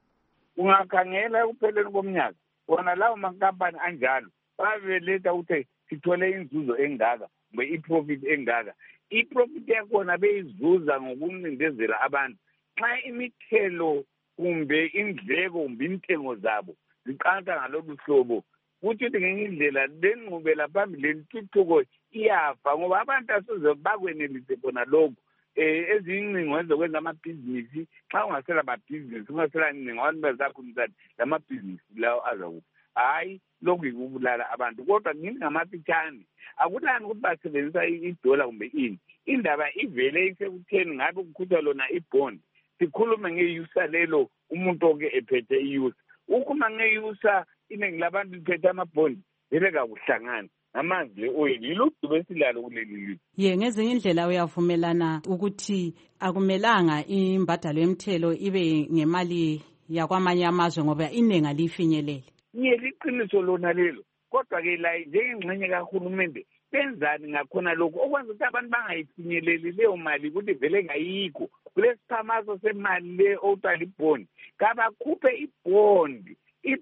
Ungakhangela ekupheleni komnyaka wona lawo mankampani anjalo babeletha ukuthi sithole inzuzo engaka kumbe iprofit engaka. Iprofit yakhona beyizuza ngokuncindezela abantu xa imithelo kumbe indleko kumbe intengo zabo ziqanta ngalolu hlobo. Kuthi ngenye indlela lenqubela phambili lentuthuko iyafa ngoba abantu asoze bakwenelise bona lokho. Eh ezingcingo ezokwenza amabhizinisi xa ungasela amabhizinisi ungasela ningi abantu bazakhulisa lamabhizinisi lawo azakuba hayi lokhu ikubulala abantu kodwa ngini ngamafitshane akulani ukuthi basebenzisa idola kumbe ini. Indaba ivele isekutheni ngabe ukukhutha lona ibond sikhulume ngeyusa lelo umuntu oke ephethe iyusa ukhuma ngeyusa iningi labantu liphethe amabond vele kakuhlangana amanzi oyini yilokhu besilalo kuleli lizwe. Ye ngezinye indlela uyavumelana ukuthi akumelanga imbadalo yemthelo ibe ngemali yakwamanye amazwe ngoba inenga lifinyelele. Ye liqiniso lona lelo kodwa ke la njengengxenye kahulumende benzani ngakhona lokho okwenza ukuthi abantu bangayifinyeleli leyo mali ukuthi vele ngayikho kulesiphamaso semali le otala ibond kabakhuphe ibond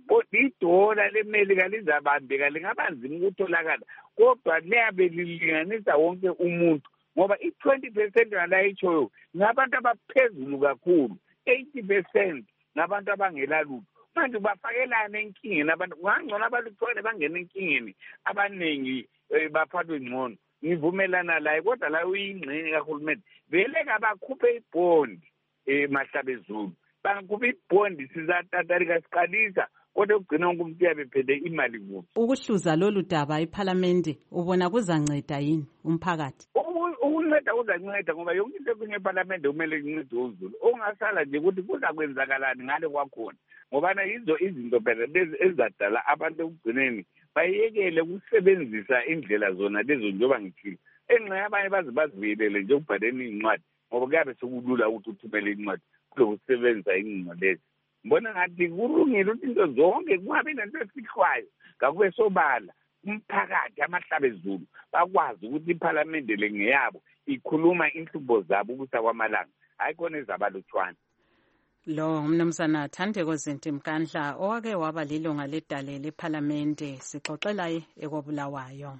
idola leMelika lizabambeka lingabanzima ukutholakala kodwa liyabe lilinganisa wonke umuntu ngoba i-twenty percent ngalayitshoyo ngabantu abaphezulu kakhulu eighty percent ngabantu abangelalutho. Manje bafakelana enkingeni abantu ngangcono abalutshwane bangena enkingeni abaningi baphathwe ngcono. Ngivumelana laye kodwa la uyingxenye kahulumende vele kabakhuphe ibond emahlabezulu bangakhupha ibond sizatatarika siqalisa kodwa ukugcina wonke umuntu uyabe ephethe imali kubo. Ukuhluza lolu daba ephalamende ubona kuzanceda yini umphakathi? Ukunceda kuzanceda ngoba yonke into kwenye ephalamende kumele incede uzulu. Ongasala nje ukuthi kuzakwenzakalani ngale kwakhona ngobana yizo izinto phela lezi ezadala abantu ekugcineni bayekele ukusebenzisa indlela zona lezo njengoba ngithile enxa yabanye baze bazibuyelele nje ukubhaleni iy'ncwadi ngoba kuyabe sekulula ukuthi uthumele incwadi kulokusebenzisa ingcingo lezi. Mbona ngathi kulungile ukuthi into zonke kungabi nento efihlwayo ngakube sobala umphakathi amahlabezulu bakwazi ukuthi iphalamende le ngeyabo ikhuluma inhlubo zabo ukusa kwamalanga hayi khona ezabalutshwana. Lo umnumzana Thandeko Zinti Mkandla owake waba lilunga ledale lephalamende sixoxela ekwabulawayo.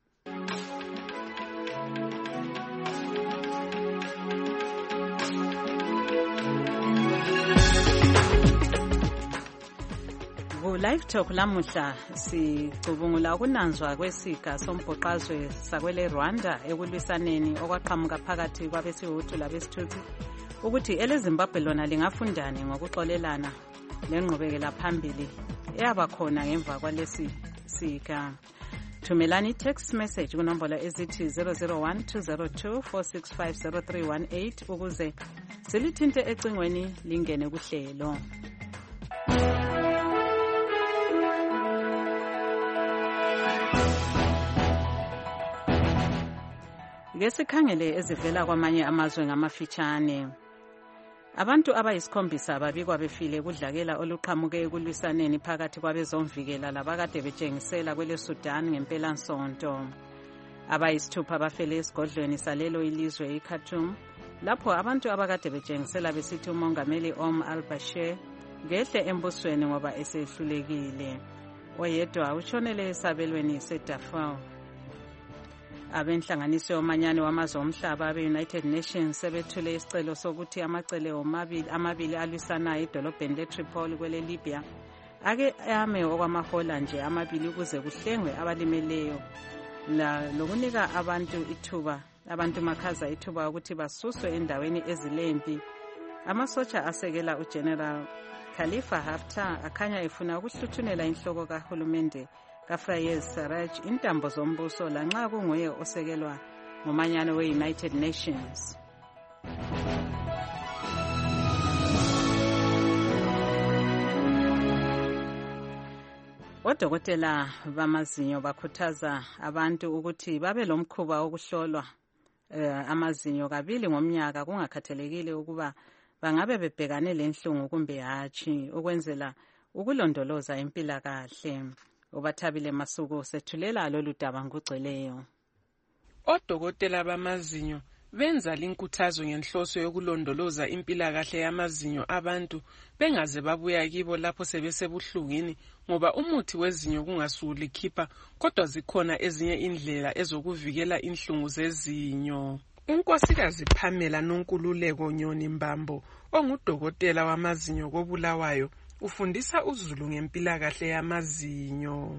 Live Talk lamuhla sicubungula ukunanzwa kwesiga sombhoqazwe sakwele Rwanda ekulwisaneni okwaqhamuka phakathi kwabesiHutu labesitutsi ukuthi eleZimbabwe lona lingafundani ngokuxolelana lenqubekela phambili eyaba khona ngemva kwalesi siga. Thumelani text message kunombolo ezithi zero zero one two zero two four six five zero three one eight ukuze silithinte ecingweni lingene kuhlelo. Ngesikhangele ezivela kwamanye amazwe ngamafitshane. Abantu abayisikhombisa babikwa befile kudlakela oluqhamuke ekulwisaneni phakathi kwabezomvikela labakade betshengisela kwele Sudan ngempela-nsonto. Abayisithupha bafele esigodlweni salelo ilizwe iKhartoum lapho abantu abakade betshengisela besithi umongameli Omar al-Bashir ngehle embusweni ngoba esehlulekile. Oyedwa utshonele esabelweni seDarfur. Abenhlanganiso yomanyano wamazwe omhlaba abe-United Nations sebethule isicelo sokuthi amacele omabili amabili alwisanayo edolobheni leTripoli kwele Libya ake ame okwamahola nje amabili ukuze kuhlengwe abalimeleyo lokunika abantu ithuba abantu makhaza ithuba ukuthi basuswe endaweni ezilempi. Amasotsha asekela uGeneral Khalifa Haftar akhanya efuna ukuhluthunela inhloko kahulumende kaFayez Sarraj intambo zombuso lanxa kunguye osekelwa ngomanyano we-United Nations. Odokotela bamazinyo bakhuthaza abantu ukuthi babe lomkhuba wokuhlolwa uh, amazinyo kabili ngomnyaka kungakhathalekile ukuba bangabe bebhekane lenhlungu kumbe hatshi ukwenzela ukulondoloza impilakahle. Ubathabile Masuku sethulela lolu daba ngugcweleyo. Odokotela bamazinyo benza linkuthazo ngenhloso yokulondoloza impilakahle yamazinyo abantu bengaze babuya kibo lapho sebesebuhlungini ngoba umuthi wezinyo kungasulikhipha kodwa zikhona ezinye indlela ezokuvikela inhlungu zezinyo. Unkosikazi Pamela Nonkululeko Nyoni Mbambo ongudokotela wamazinyo koBulawayo ufundisa uzulu ngempilakahle yamazinyo.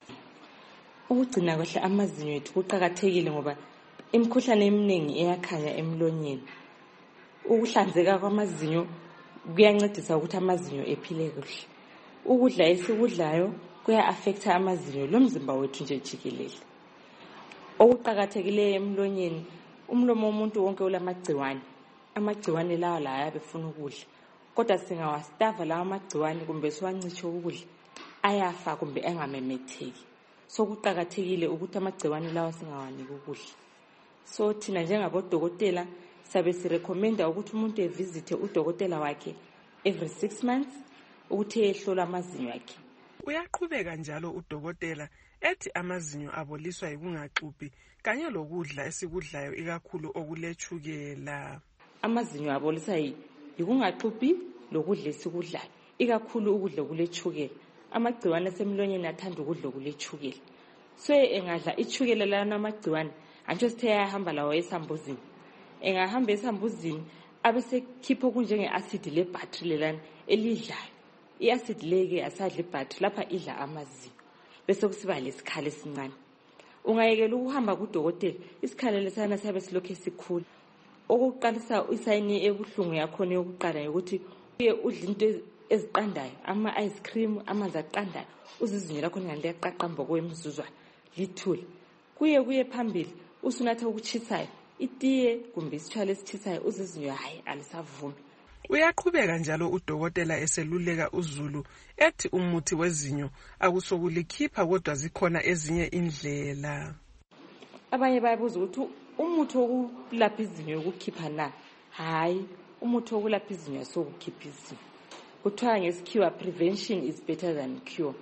Ukugcina kahle amazinyo ethu kuqhakathekile ngoba imikhuhlane eminingi eyakhanya emlonyeni. Ukuhlanzeka kwamazinyo kuyancedisa ukuthi amazinyo ephile kuhle. Ukudla esikudlayo kuya affect amazinyo lomzimba wethu nje jikelele. Okuqhakathekile emlonyeni umlomo womuntu wonke ulamagciwane. Amagciwane lawa la ayabefuna ukudla. Kodwa singawastava lawa amagciwane kumbe siwancitshe ukudla ayafa kumbe engamemetheki. So kuqhakathekile ukuthi amagciwane lawa singawaniki ukudla. So thina njengabodokotela sabe sirecommenda ukuthi umuntu evisite udokotela wakhe every six months ukuthi ehlolwe amazinyo akhe. Uyaqhubeka njalo udokotela ethi amazinyo aboliswa yikungaxubhi kanye lokudla esikudlayo ikakhulu okulechukela. Amazinyo abolisa yikungaxubhi lokudla esikudlayo ikakhulu ukudla okulechukela. Amagciwane asemlonyeni athanda ukudla okulechukela. So engadla ichukela lana amagciwane antsho sithe yahamba lawo esambuzini. Engahamba esambuzini abese khipho kunjenge acid le battery lelana elidlayo. I-acid leke asadla ibhatri lapha idla amazinyo bese kusiba lesikhalo esincane. Ungayekela ukuhamba kudokotela isikhalelo sana siyabe silokho esikhulu. Okuqalisa isayini ebuhlungu yakhona yokuqala ukuthi uye udla into eziqandayo ama ice cream amanzi aqandayo uzizinyo lakho ngani liyaqaqamba kwemizuzwana lithule. Kuye kuye phambili usunatha ukuchisayo itiye kumbe isitshwala esitshisayo uzizinyo hayi alisavumi. Uyaqhubeka njalo udokotela eseluleka uZulu ethi umuthi wezinyo akusokulikhipha kodwa zikhona ezinye indlela. Abanye bayabuza ukuthi umuthi wokulapha izinyo ukukhipha na? Hayi, umuthi wokulapha izinyo asokukhipha izinyo. Kuthiwa ngesikhiwa prevention is better than cure.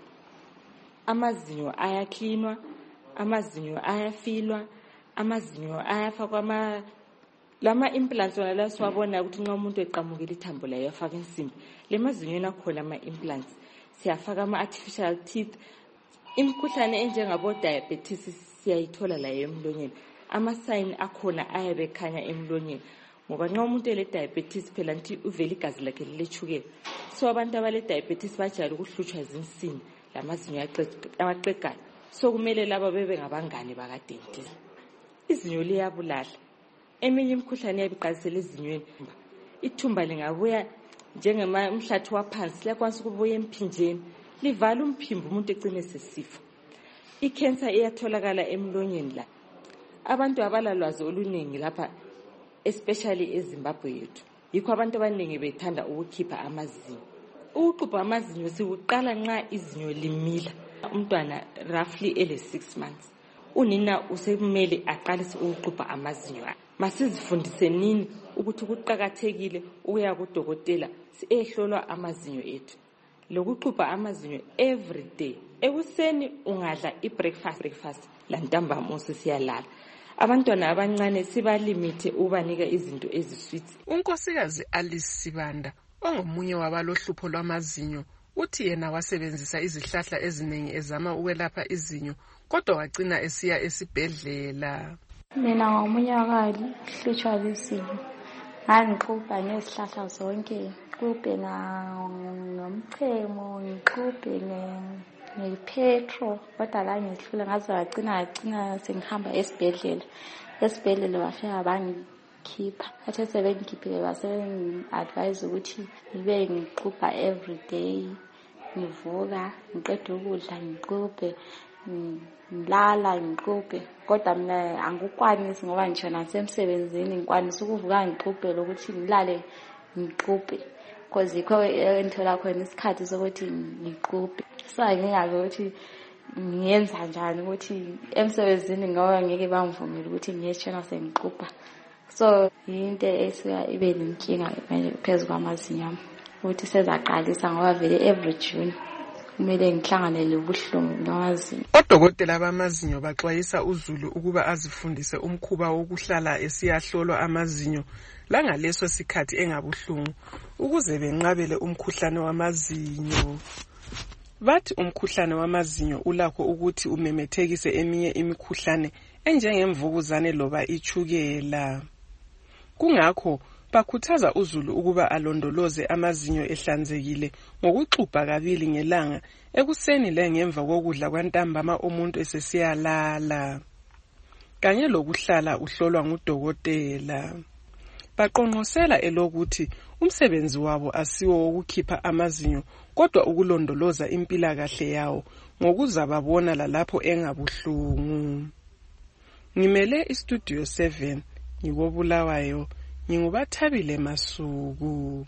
Amazinyo ayaklinwa, amazinyo ayafilwa, amazinyo ayafakwa ama lama implants wona la siwabona ukuthi nxa umuntu eqamukile ithambo layo yafaka insimbi. Le mazinyo nakhona ama implants siyafaka ama artificial teeth. Imikhuhlane enjengabo diabetes siyayithola la emlonyeni. Ama sign akhona ayabe khanya emlonyeni. Ngoba nxa umuntu ele diabetes phela nti uvela igazi lakhe lilechukela. So abantu abale diabetes bajayele ukuhlutshwa izinsimbi lamazinyo amaqeqayo. So kumele laba bebe ngabangane baka dentist. Izinyo liyabulala. Eminye imikhuhlane yabiqalisela ezinyweni. Ithumba lingabuya njengema umhlathi waphansi liyakwanisa ukubuya emphinjeni. Livala umphimbo umuntu ecine sesifa. I-cancer iyatholakala emlonyeni la. Abantu abalalwazi oluningi lapha especially eZimbabwe yethu. Yikho abantu abaningi bethanda ukukhipha amazinyo. Ukuxubha amazinyo sikuqala nxa izinyo limila. Umntwana roughly ele six months. Unina usemele aqalise ukuxubha amazinyo. Masizifundise nini ukuthi kuqhakathekile ukuya kudokotela siyehlolwa amazinyo ethu. Lokuxubha amazinyo every day. Ekuseni ungadla i-breakfast breakfast lantambama usisiyalala. Abantwana abancane sibalimite ubanika izinto ezisweet. Unkosikazi Alice Sibanda ongomunye wabalohlupho lwamazinyo uthi yena wasebenzisa izihlahla eziningi ezama ukwelapha izinyo kodwa wagcina esiya esibhedlela. Mina ngomunye wakali hlutshwa lizinyo. Ngangixubha ngezihlahla zonke, ngixubhe ngomchemo, ngixubhe ngepetro, kodwa la ngihlula ngaze wagcina wagcina sengihamba esibhedlela. Esibhedlela bafika bangikhipha. Athe sebengikhiphile base-advise ukuthi ngibe ngixubha every day, ngivuka, ngiqeda ukudla ngixubhe, ngilala ngixubhe. Kodwa mina angikwanisi ngoba ngisho nasemsebenzini ngikwanisa ukuvuka ngixubhe lokuthi ngilale ngixubhe. Because yikho engithola khona isikhathi sokuthi ngixubhe. So ngingazi ukuthi ngiyenza njani ukuthi emsebenzini ngoba ngeke bangivumele ukuthi ngiyeshona sengixubha. So into esuka ibe nenkinga phezulu kwamazinyo ami ukuthi sezaqalisa ngoba vele every June kumele ngihlangane lobuhlungu ngamazinyo. Odokotela bamazinyo baxwayisa uZulu ukuba azifundise umkhuba wokuhlala esiyahlolwa amazinyo langaleso sikhathi engabuhlungu ukuze benqabele umkhuhlane wamazinyo. Bathi umkhuhlane wamazinyo ulakho ukuthi umemethekise eminye imikhuhlane enjengemvukuzane loba ichukela. Kungakho bakhuthaza uZulu ukuba alondoloze amazinyo ehlanzekile ngokuxubha kabili ngelanga ekuseni lengemva kokudla kwantambama umuntu esesiyalala. Kanye lokuhlala uhlolwa ngudokotela. Baqonqosela elokuthi umsebenzi wabo asiwo wokukhipha amazinyo kodwa ukulondoloza impilakahle yawo ngokuzababona lalapho engabuhlungu. Ngimele istudio seven ngikobulawayo ngingubathabile Masuku.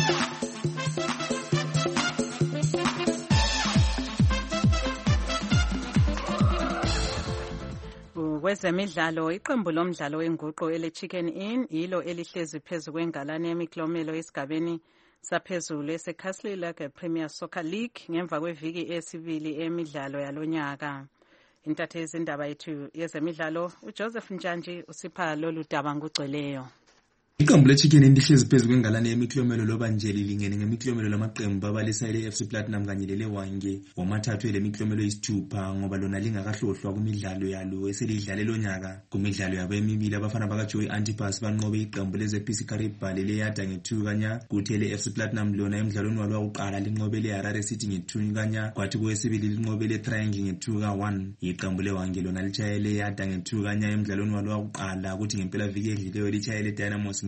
Kwezemidlalo iqembu lomdlalo wenguqu ele Chicken Inn yilo elihlezi phezulu kwengalane yemiklomelo esigabeni saphezulu eseCastle Lake Premier Soccer League ngemva kweviki esibili emidlalo yalonyaka. Intatheli indaba yethu yezemidlalo uJoseph Njanji usipha lolu daba ngugcweleyo. Iqembu leChicken Inn lihlezi phezulu kwengalane yemiklomelo loba nje lilingene ngemiklomelo lamaqembu abalisa ile F C Platinum kanye lele Wange womathathu ele miklomelo isithupha ngoba lona lingakahlohlwa kumidlalo yalo eselidlale lonyaka. Kumidlalo yabo emibili abafana bakaJoy Antipas banqobe iqembu leze P C Karibhale leyada nge-two kanya kuthi ele F C Platinum lona emidlalweni walo wokuqala linqobe le Harare City nge-two kanya kwathi kwesibili linqobe le Triangle nge-two ka one. Iqembu le Wange lona lichayele yada nge-two kanya emidlalweni walo wokuqala kuthi ngempela viki edlileyo lichayele Dynamos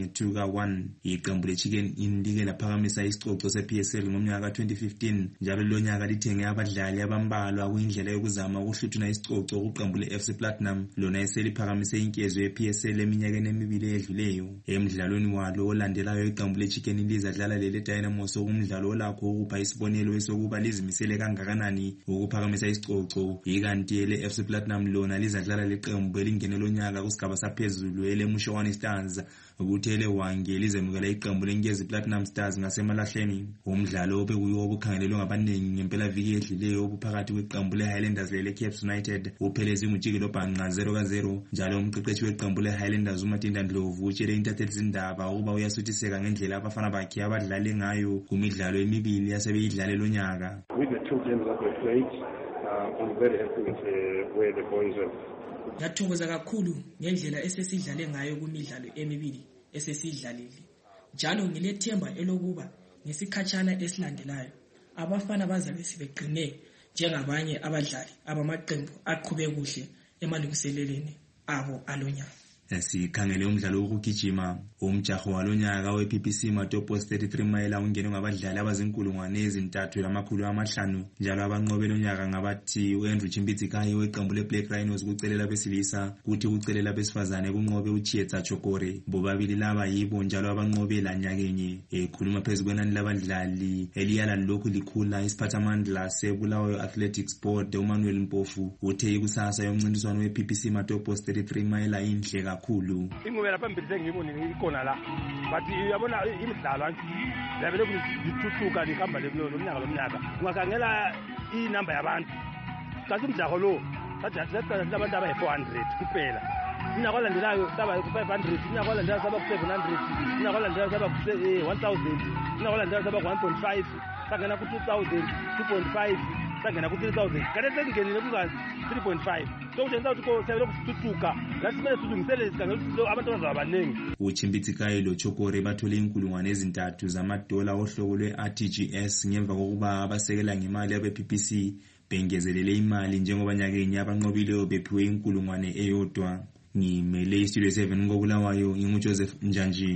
ngethuka one. Iqembu leChicken Inn like laphakamisa isicoco se-P S L ngomnyaka twenty fifteen njalo lo nyaka lithenge abadlali abambalwa kuyindlela yokuzama ukuhluthuna isicoco kuqembu le-F C Platinum lona eseliphakamise inkezo ye-P S L eminyakeni emibili edluleyo. Emidlalweni walo olandelayo iqembu leChicken Inn lizadlala lele Dynamos okumdlalo olakho ukupha isibonelo esokuba lizimisele kangakanani ukuphakamisa isicoco. Ikanti ele-F C Platinum lona lizadlala leqembu elingene lo nyaka kusigaba saphezulu ele-Mushwana Stars ukuthi ele Hwange lizemukela iqembu leNkezi Platinum Stars ngasemalahleni. Umdlalo obekuyiwo obukhangelelwe ngabaningi ngempela viki edluleyo obuphakathi kweqembu le-Highlanders le-Caps United uphelezi ngujikelo bhanqa zero ka zero njalo umqeqeshi weqembu le-Highlanders uMatinda Ndlovu utshele intatheli zindaba ukuba uyasuthiseka ngendlela abafana bakhe abadlale ngayo kumidlalo emibili yasebeyidlale lo nyaka. With the two games that we played, uh, I'm very happy with uh, where the boys are. Ngiyathokoza kakhulu ngendlela esesidlale ngayo kumidlalo emibili esesidlalile. Njalo ngilethemba elokuba ngesikhatshana esilandelayo abafana bazabe sibeqine njengabanye abadlali abamaqembu aqhube kuhle emalungiseleleni abo alonyaka. Sikhangele umdlalo wokugijima umjaho walonyaka we-P P C Matopos thirty-three mile ungenwe ngabadlali abazinkulungwane ezintathu lamakhulu amahlanu njalo abanqobe lonyaka ngabathi uAndrew Chimbizikayi weqembu le-Black Rhinos kucelela besilisa kuthi kucelela besifazane kunqobe uChietsa Chokore. Bobabili laba yibo njalo abanqobe lanyakenye. Ekhuluma phezu kwenani labadlali eliyala lokhu likhula isiphathamandla seBulawayo Athletics Board uManuel Mpofu uthe ikusasa yomncintiswano we-P P C Matopos thirty-three mile inhle kakhulu. Ingubela phambili sengiyibonile ikona la but uyabona imidlalo yabele kuthuthuka lihamba lelo lomnyaka lomnyaka ungakhangela inamba yabantu kathi umdlalo lo kathi asiqala abantu abayi four hundred kuphela inyaka olandelayo saba ku five hundred inyaka olandelayo saba ku seven hundred inyaka olandelayo saba ku one thousand inyaka olandelayo saba ku one point five sangena ku two thousand two point five sangena ku three thousand kade sengenile kuza three point five so ujenza ukuthi ko sebele kusithuthuka lasimele silungisele isikhangelo abantu bazaba abaningi. uChimbizikayi lo Chokore bathole inkulungwane ezintathu zamadola ohlobo lwe-R T G S ngemva kokuba abasekela ngemali abe-P P C bengezelele imali njengoba nyakenye abanqobileyo bephiwe inkulungwane eyodwa. Ngimele iStudio seven ngokulawayo nginguJoseph Njanji.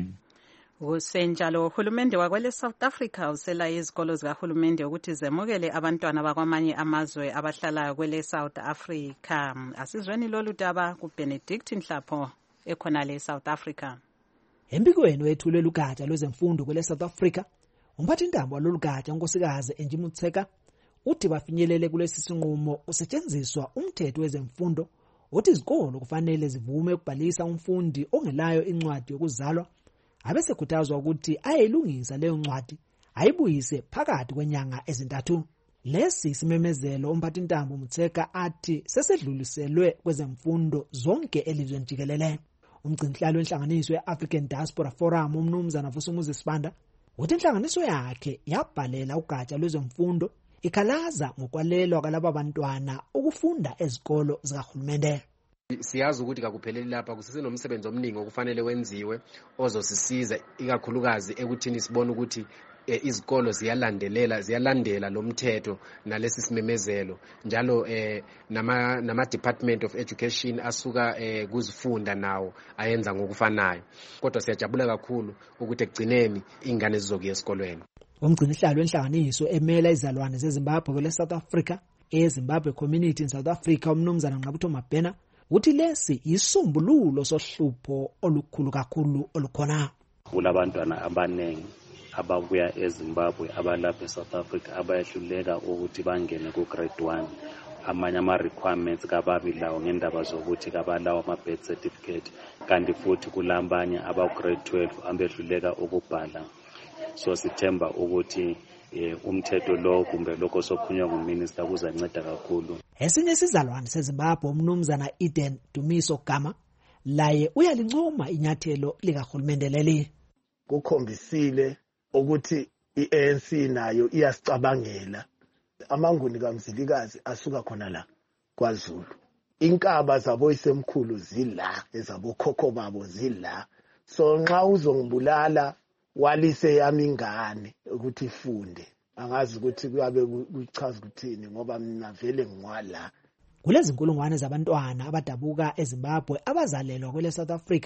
Usenjalo uhulumende wakwele South Africa usela izikolo zikahulumende ukuthi zemukele abantwana bakwamanye amazwe abahlala kwele South Africa. Asizweni lolu daba kuBenedict Nhlapho ekhona le South Africa. Embikweni wethulela ugatsha lwezemfundo kwele South Africa, umphathintambo walolu gatsha unkosikazi Angie Motshekga uthi bafinyelele kulesi sinqumo usetshenziswa umthetho wezemfundo uthi izikolo kufanele zivume ukubhalisa umfundi ongelayo incwadi yokuzalwa abese khuthazwa ukuthi ayilungisa leyo ncwadi ayibuyise phakathi kwenyanga ezintathu. Lesi simemezelo umphathintambo Motshekga athi sesedluliselwe kwezemfundo zonke elizweni jikelele. Umgcinhlalo wenhlanganiso ye-African Diaspora Forum umnumzana Vusumuzi Sibanda uthi inhlanganiso yakhe yabhalela ugatsha lwezemfundo ikhalaza ngokwalelwa kwalaba bantwana ukufunda ezikolo zikahulumende. Siyazi ukuthi kakupheleli lapha kusesenomsebenzi omningi okufanele wenziwe ozosisiza ikakhulukazi ekuthini sibone ukuthi eh, izikolo ziyalandelela ziyalandela lo mthetho nalesi simemezelo njalo eh, nama nama Department of Education asuka eh, kuzifunda nawo ayenza ngokufanayo. Kodwa siyajabula kakhulu ukuthi ekugcineni ingane zizokuya esikolweni. Umgcinisihlalo wenhlanganiso emela izalwane zeZimbabwe kwele South Africa eZimbabwe Community in South Africa umnumzana Ngqabutho Mabhena uthi lesi yisumbululo sohlupho olukhulu kakhulu olukhona. Kulabantwana abanengi ababuya eZimbabwe abalapha eSouth Africa abayahluleka ukuthi bangene ku grade one. Amanye ama requirements kababi lawo ngendaba zokuthi kabalawo ama birth certificate kanti futhi kulambanye aba grade twelve abehluleka ukubhala. So sithemba ukuthi umthetho lo kumbe lokho sokhunywa nguminister kuzanceda kakhulu. Esinye isizalwane seZimbabwe umnumzana Eden Dumiso Gama laye uyalincoma inyathelo likahulumende leli. Kukhombisile ukuthi i-A N C nayo iyasicabangela. Amanguni kaMzilikazi asuka khona la kwaZulu. Inkaba zabo isemkhulu zila ezabo khokho babo zila. So nxa uzongibulala walise yami ingane ukuthi ifunde angazi ukuthi kuyabe kuchaza ukuthini ngoba mina vele ngwala. Kulezi inkulungwane zabantwana abadabuka eZimbabwe abazalelwa kwele South Africa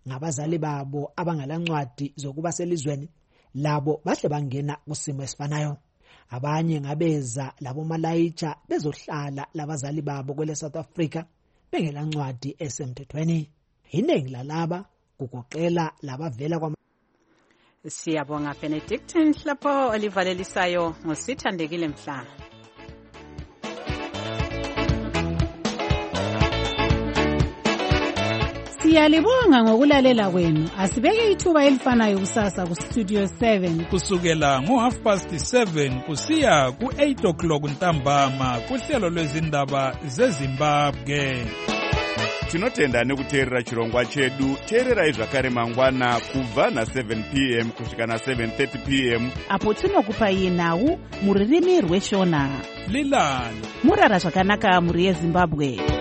ngabazali babo abangalancwadi zokuba selizweni, labo bahle bangena kusimo esifanayo. Abanye ngabeza labo malayitsha bezohlala labazali babo kwele South Africa bengelancwadi esemthethweni. Iningi lalaba kugoqela labavela kwa Siyabonga Benedictine lapho olivalelisayo ngosithandekile Mhlanga. Siyalibonga ngokulalela kwenu. Asibeke ithuba elifanayo kusasa ku Studio seven kusukela ngo half past seven kusiya ku eight o'clock ntambama kuhlelo lwezindaba zeZimbabwe. Tinotenda nekuteerera chirongwa chedu. Teererai zvakare mangwana kubva na seven p m kusvika na seven thirty p m apo tinokupai nhau muririmi rweshona. Lilani murara zvakanaka muri yeZimbabwe.